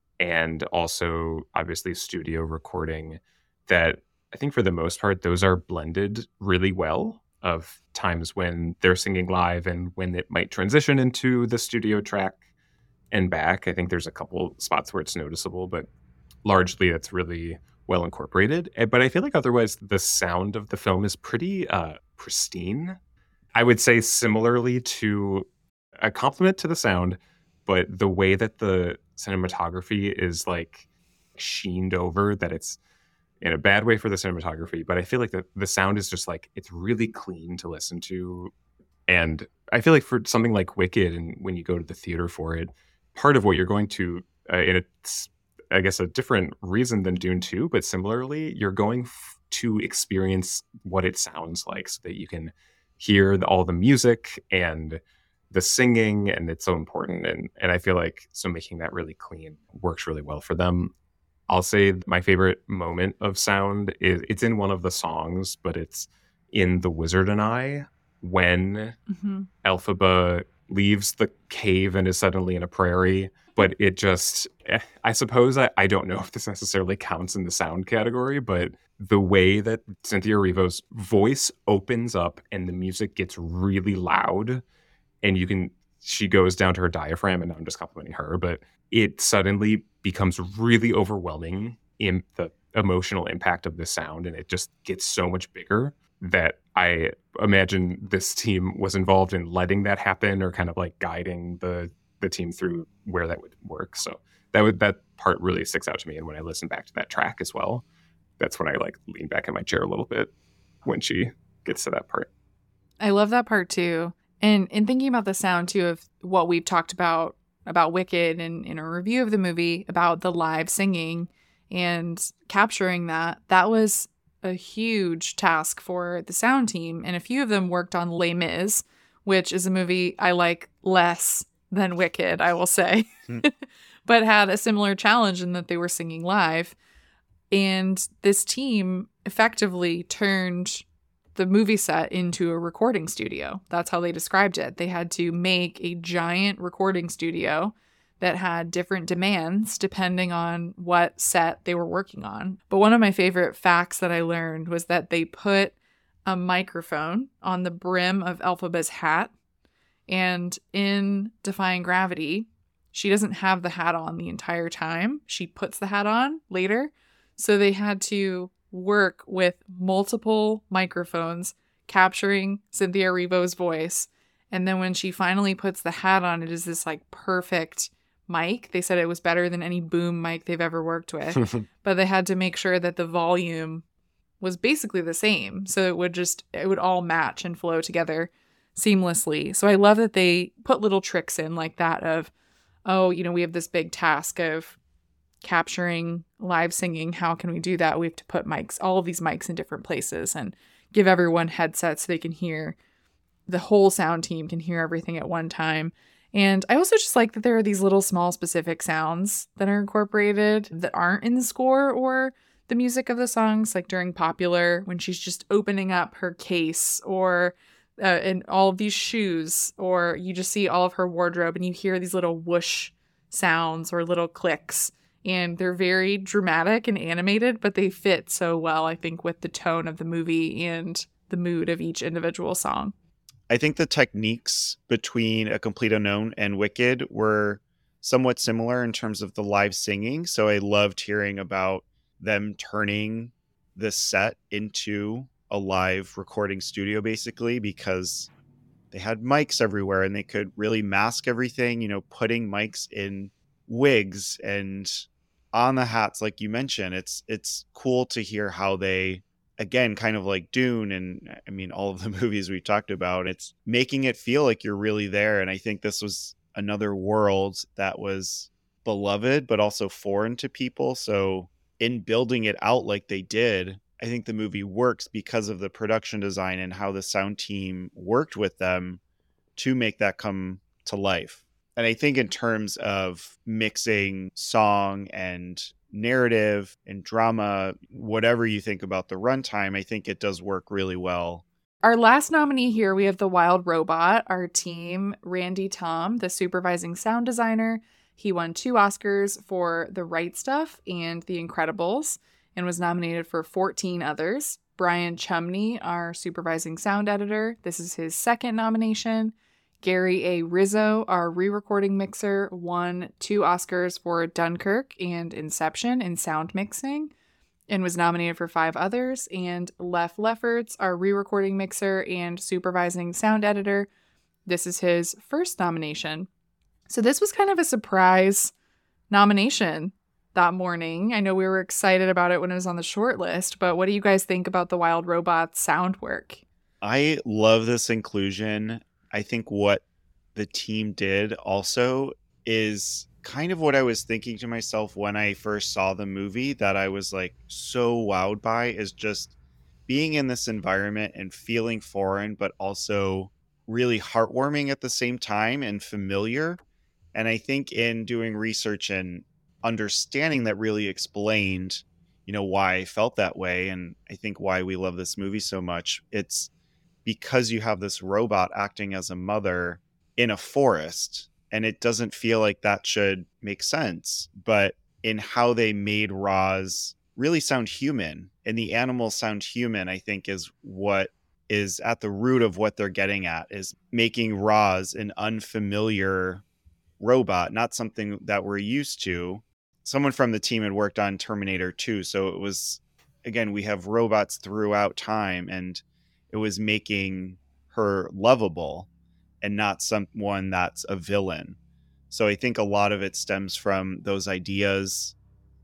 and also obviously studio recording, that I think for the most part, those are blended really well, of times when they're singing live and when it might transition into the studio track and back. I think there's a couple spots where it's noticeable, but largely it's really well incorporated. But I feel like otherwise the sound of the film is pretty uh, pristine. I would say similarly to a compliment to the sound, but the way that the cinematography is like sheened over, that it's in a bad way for the cinematography, but I feel like the, the sound is just like, it's really clean to listen to. And I feel like for something like Wicked, and when you go to the theater for it, part of what you're going to, uh, and it's, I guess, a different reason than Dune two, but similarly, you're going f- to experience what it sounds like so that you can hear the, all the music and the singing, and it's so important. And, and I feel like, so making that really clean works really well for them. I'll say my favorite moment of sound is, it's in one of the songs, but it's in The Wizard and I, when mm-hmm. Elphaba leaves the cave and is suddenly in a prairie. But it just, I suppose, I, I don't know if this necessarily counts in the sound category, but the way that Cynthia Erivo's voice opens up and the music gets really loud, and you can, she goes down to her diaphragm, and I'm just complimenting her, but it suddenly becomes really overwhelming in the emotional impact of the sound, and it just gets so much bigger that I imagine this team was involved in letting that happen, or kind of like guiding the the team through where that would work. So that would, that part really sticks out to me. And when I listen back to that track as well, that's when I like lean back in my chair a little bit when she gets to that part. I love that part too. And in thinking about the sound too of what we've talked about, about Wicked, and in a review of the movie about the live singing and capturing that, that was a huge task for the sound team. And a few of them worked on Les Mis, which is a movie I like less than Wicked, I will say, but had a similar challenge in that they were singing live. And this team effectively turned the movie set into a recording studio. That's how they described it. They had to make a giant recording studio that had different demands depending on what set they were working on. But one of my favorite facts that I learned was that they put a microphone on the brim of Elphaba's hat. And in Defying Gravity, she doesn't have the hat on the entire time. She puts the hat on later. So they had to work with multiple microphones capturing Cynthia Erivo's voice. And then when she finally puts the hat on, it is this like perfect mic. They said it was better than any boom mic they've ever worked with. But they had to make sure that the volume was basically the same. So it would just, it would all match and flow together seamlessly. So I love that they put little tricks in like that of, oh, you know, we have this big task of capturing live singing. How can we do that? We have to put mics, all of these mics in different places, and give everyone headsets so they can hear, the whole sound team can hear everything at one time. And I also just like that there are these little small specific sounds that are incorporated that aren't in the score or the music of the songs, like during Popular, when she's just opening up her case, or uh, and all of these shoes, or you just see all of her wardrobe and you hear these little whoosh sounds or little clicks, and they're very dramatic and animated, but they fit so well, I think, with the tone of the movie and the mood of each individual song. I think the techniques between A Complete Unknown and Wicked were somewhat similar in terms of the live singing. So I loved hearing about them turning the set into a live recording studio, basically, because they had mics everywhere and they could really mask everything, you know, putting mics in wigs and on the hats, like you mentioned. It's it's cool to hear how they, again, kind of like Dune, and I mean, all of the movies we talked about, it's making it feel like you're really there. And I think this was another world that was beloved, but also foreign to people. So in building it out like they did, I think the movie works because of the production design and how the sound team worked with them to make that come to life. And I think in terms of mixing song and narrative and drama, whatever you think about the runtime, I think it does work really well. Our last nominee here, we have The Wild Robot, our team, Randy Tom, the supervising sound designer. He won two Oscars for The Right Stuff and The Incredibles, and was nominated for fourteen others. Brian Chumney, our supervising sound editor, this is his second nomination. Gary A. Rizzo, our re-recording mixer, won two Oscars for Dunkirk and Inception in sound mixing, and was nominated for five others. And Leff Lefferts, our re-recording mixer and supervising sound editor, This is his first nomination. So this was kind of a surprise nomination that morning. I know we were excited about it when it was on the short list, but what do you guys think about the Wild Robots sound work? I love this inclusion. I think what the team did also is kind of what I was thinking to myself when I first saw the movie, that I was like so wowed by, is just being in this environment and feeling foreign, but also really heartwarming at the same time and familiar. And I think in doing research and understanding that really explained, you know, why I felt that way. And I think why we love this movie so much. It's because you have this robot acting as a mother in a forest, and it doesn't feel like that should make sense. But in how they made Roz really sound human, and the animals sound human, I think is what is at the root of what they're getting at, is making Roz an unfamiliar robot, not something that we're used to. Someone from the team had worked on Terminator two, so it was, again, we have robots throughout time, and it was making her lovable and not someone that's a villain. So I think a lot of it stems from those ideas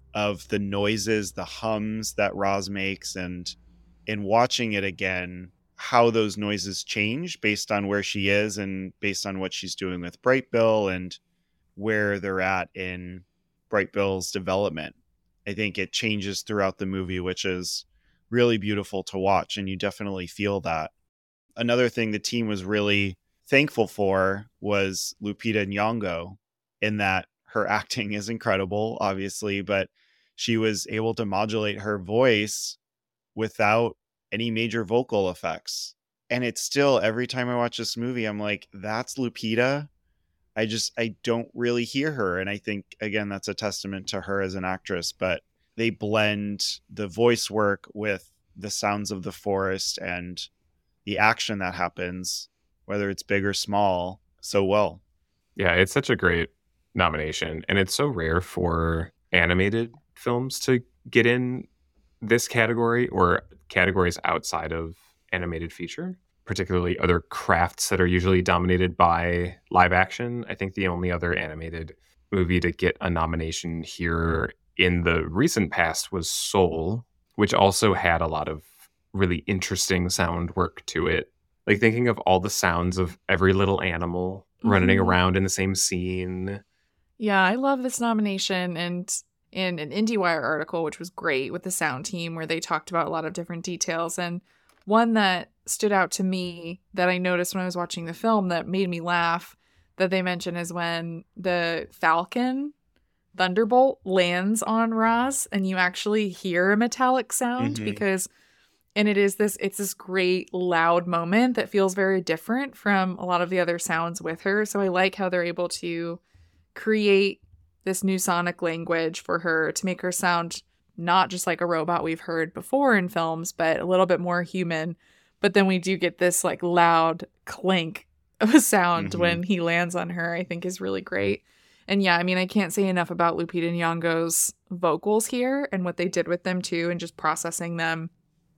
of the noises, the hums that Roz makes, and in watching it again, how those noises change based on where she is and based on what she's doing with Bright Bill and where they're at in Bright Bill's development. I think it changes throughout the movie, which is really beautiful to watch, and you definitely feel that. Another thing the team was really thankful for was Lupita Nyong'o, in that her acting is incredible, obviously, but she was able to modulate her voice without any major vocal effects. And it's still, every time I watch this movie, I'm like, that's Lupita. I just, I don't really hear her. And I think, again, that's a testament to her as an actress, but they blend the voice work with the sounds of the forest and the action that happens, whether it's big or small, so well. Yeah, it's such a great nomination. And it's so rare for animated films to get in this category or categories outside of animated feature, particularly other crafts that are usually dominated by live action. I think the only other animated movie to get a nomination here in the recent past was Soul, which also had a lot of really interesting sound work to it. Like thinking of all the sounds of every little animal mm-hmm. running around in the same scene. Yeah, I love this nomination. And in an IndieWire article, which was great with the sound team, where they talked about a lot of different details. And one that stood out to me that I noticed when I was watching the film that made me laugh that they mention is when the Falcon Thunderbolt lands on Roz and you actually hear a metallic sound mm-hmm. because, and it is this, it's this great loud moment that feels very different from a lot of the other sounds with her. So I like how they're able to create this new sonic language for her to make her sound not just like a robot we've heard before in films, but a little bit more human. But then we do get this like loud clink of a sound mm-hmm. when he lands on her, I think is really great. And yeah, I mean, I can't say enough about Lupita Nyong'o's vocals here and what they did with them too, and just processing them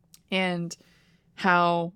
and how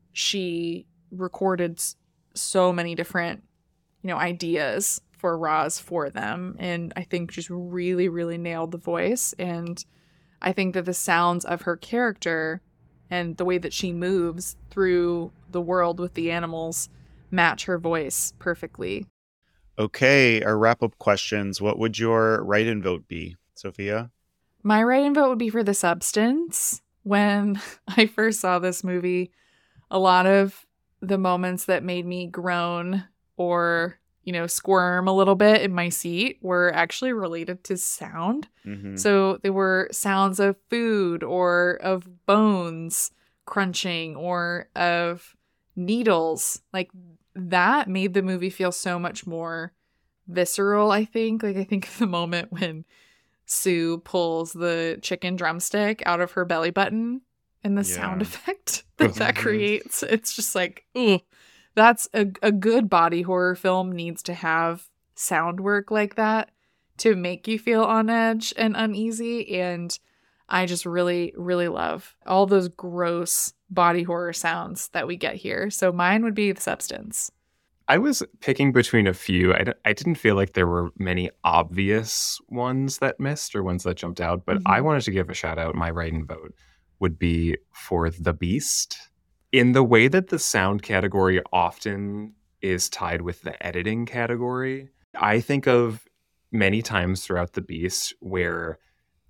she recorded so many different, you know, ideas for Roz for them. And I think just really, really nailed the voice. And I think that the sounds of her character and the way that she moves through the world with the animals match her voice perfectly. Okay, our wrap-up questions. What would your write-in vote be, Sophia? My write-in vote would be for The Substance. When I first saw this movie, a lot of the moments that made me groan or, you know, squirm a little bit in my seat were actually related to sound. Mm-hmm. So they were sounds of food or of bones crunching or of needles. Like that made the movie feel so much more visceral, I think. Like I think of the moment when Sue pulls the chicken drumstick out of her belly button and the yeah. sound effect that that creates. It's just like, ooh. That's a, a good body horror film needs to have sound work like that to make you feel on edge and uneasy. And I just really, really love all those gross body horror sounds that we get here. So mine would be The Substance. I was picking between a few. I, d- I didn't feel like there were many obvious ones that missed or ones that jumped out, but I Mhm. wanted to give a shout out. My write-in vote would be for The Beast. In the way that the sound category often is tied with the editing category, I think of many times throughout The Beast where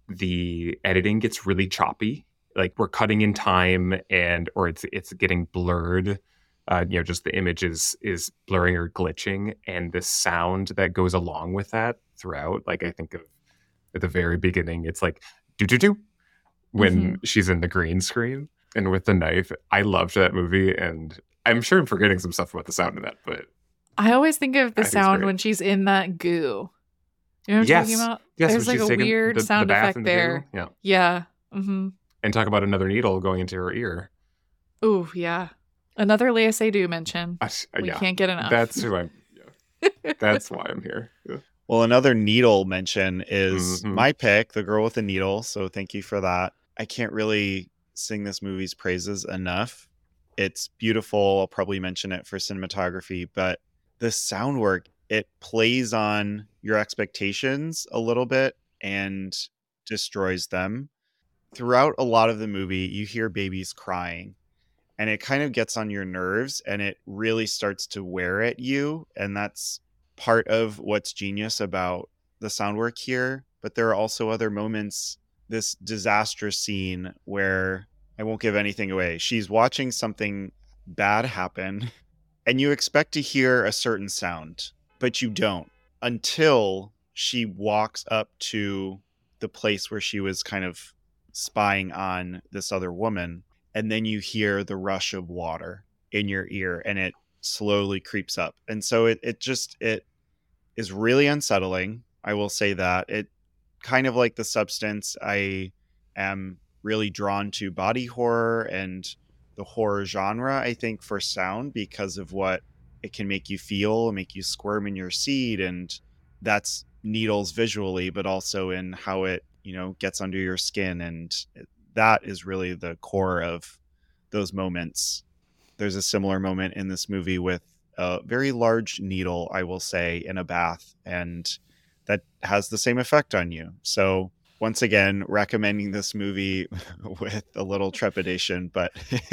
the editing gets really choppy, like we're cutting in time and or it's it's getting blurred. Uh, you know, just the image is is blurring or glitching, and the sound that goes along with that throughout. Like I think of at the very beginning, it's like do do do when Mhm. she's in the green screen and with the knife. I loved that movie, and I'm sure I'm forgetting some stuff about the sound of that, but I always think of the I think it's sound great. when she's in that goo. You know what I'm talking Yes, about? yes, when There's like she's a taking weird the, the sound bath in effect the goo, there. yeah, Yeah. Mm-hmm. and talk about another needle going into her ear. Ooh, yeah. Another Lea Seydoux mention. Uh, We yeah, can't get enough. that's who I'm. Yeah, that's why I'm here. Yeah. Well, another needle mention is Mhm. my pick, The Girl with the Needle. So thank you for that. I can't really sing this movie's praises enough. It's beautiful. I'll probably mention it for cinematography, but the sound work, it plays on your expectations a little bit and destroys them. Throughout a lot of the movie, you hear babies crying and it kind of gets on your nerves and it really starts to wear at you. And that's part of what's genius about the sound work here. But there are also other moments, this disastrous scene where I won't give anything away. She's watching something bad happen and you expect to hear a certain sound, but you don't until she walks up to the place where she was kind of spying on this other woman. And then you hear the rush of water in your ear and it slowly creeps up. And so it, it just, it is really unsettling. I will say that. It kind of like The Substance. I am really drawn to body horror and the horror genre, I think, for sound because of what it can make you feel, make you squirm in your seat. And that's Needles visually, but also in how it, you know, gets under your skin. And it, that is really the core of those moments. There's a similar moment in this movie with a very large needle, I will say, in a bath, and that has the same effect on you. So once again, recommending this movie with a little trepidation, but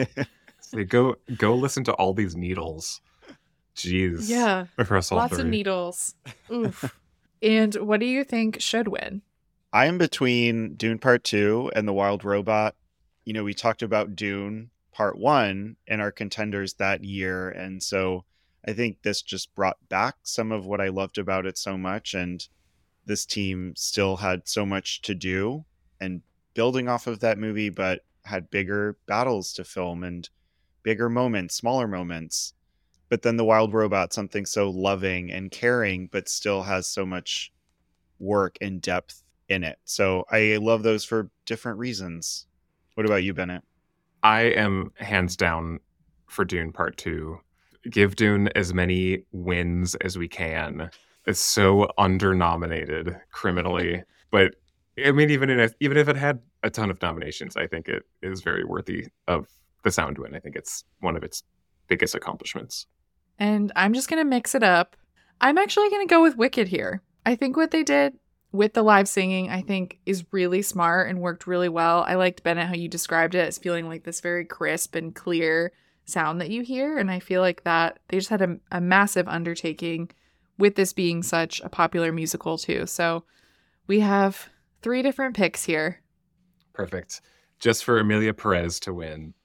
So go go listen to all these needles. Jeez. Yeah. Across all Lots three. of needles. Oof. And what do you think should win? I am between Dune Part two and The Wild Robot. You know, we talked about Dune Part one in our contenders that year. And so I think this just brought back some of what I loved about it so much. And this team still had so much to do and building off of that movie, but had bigger battles to film and bigger moments, smaller moments. But then The Wild Robot, something so loving and caring, but still has so much work and depth in it. So I love those for different reasons. What about you, Bennett? I am hands down for Dune Part two. Give Dune as many wins as we can. It's so under-nominated criminally. But, I mean, even, in a, even if it had a ton of nominations, I think it is very worthy of the sound win. I think it's one of its biggest accomplishments. And I'm just going to mix it up. I'm actually going to go with Wicked here. I think what they did with the live singing, I think, is really smart and worked really well. I liked, Bennett, how you described it as feeling like this very crisp and clear sound that you hear. And I feel like that they just had a, a massive undertaking with this being such a popular musical too. So we have three different picks here. Perfect. Just for Amelia Perez to win.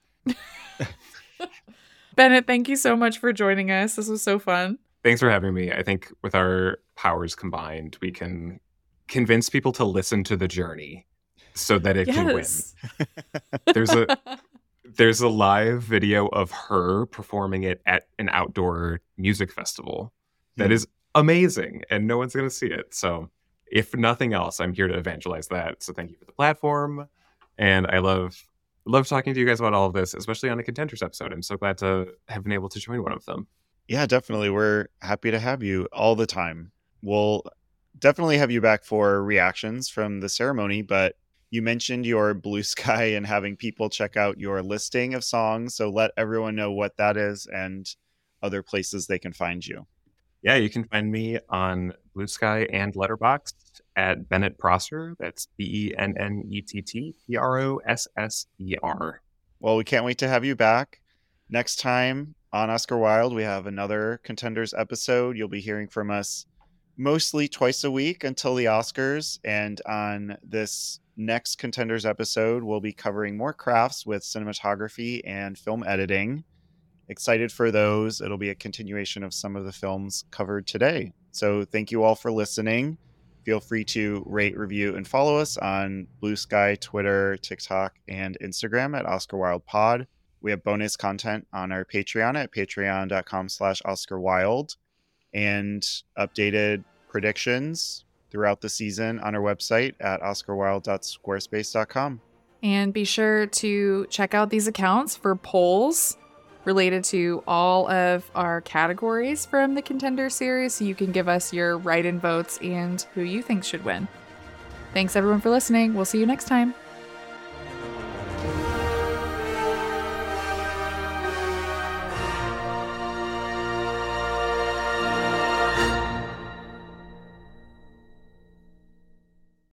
Bennett, thank you so much for joining us. This was so fun. Thanks for having me. I think with our powers combined, we can convince people to listen to the journey so that it Yes. can win. There's a there's a live video of her performing it at an outdoor music festival that Hmm. is amazing, and no one's going to see it. So if nothing else, I'm here to evangelize that. So thank you for the platform. And I love love talking to you guys about all of this, especially on a contenders episode. I'm so glad to have been able to join one of them. Yeah, definitely. We're happy to have you all the time. We'll definitely have you back for reactions from the ceremony, but you mentioned your Blue Sky and having people check out your listing of songs. So let everyone know what that is and other places they can find you. Yeah, you can find me on Blue Sky and Letterboxd at Bennett Prosser. That's B E N N E T T P R O S S E R. Well, we can't wait to have you back. Next time on Oscar Wilde, we have another Contenders episode. You'll be hearing from us mostly twice a week until the Oscars. And on this next Contenders episode, we'll be covering more crafts with cinematography and film editing. Excited for those. It'll be a continuation of some of the films covered today. So thank you all for listening. Feel free to rate, review, and follow us on Blue Sky, Twitter, TikTok, and Instagram at Oscar Wilde Pod. We have bonus content on our Patreon at patreon.com slash Oscar Wilde and updated predictions throughout the season on our website at oscar wilde dot squarespace dot com. And be sure to check out these accounts for polls related to all of our categories from the Contender series, so you can give us your write-in votes and who you think should win. Thanks everyone for listening. We'll see you next time.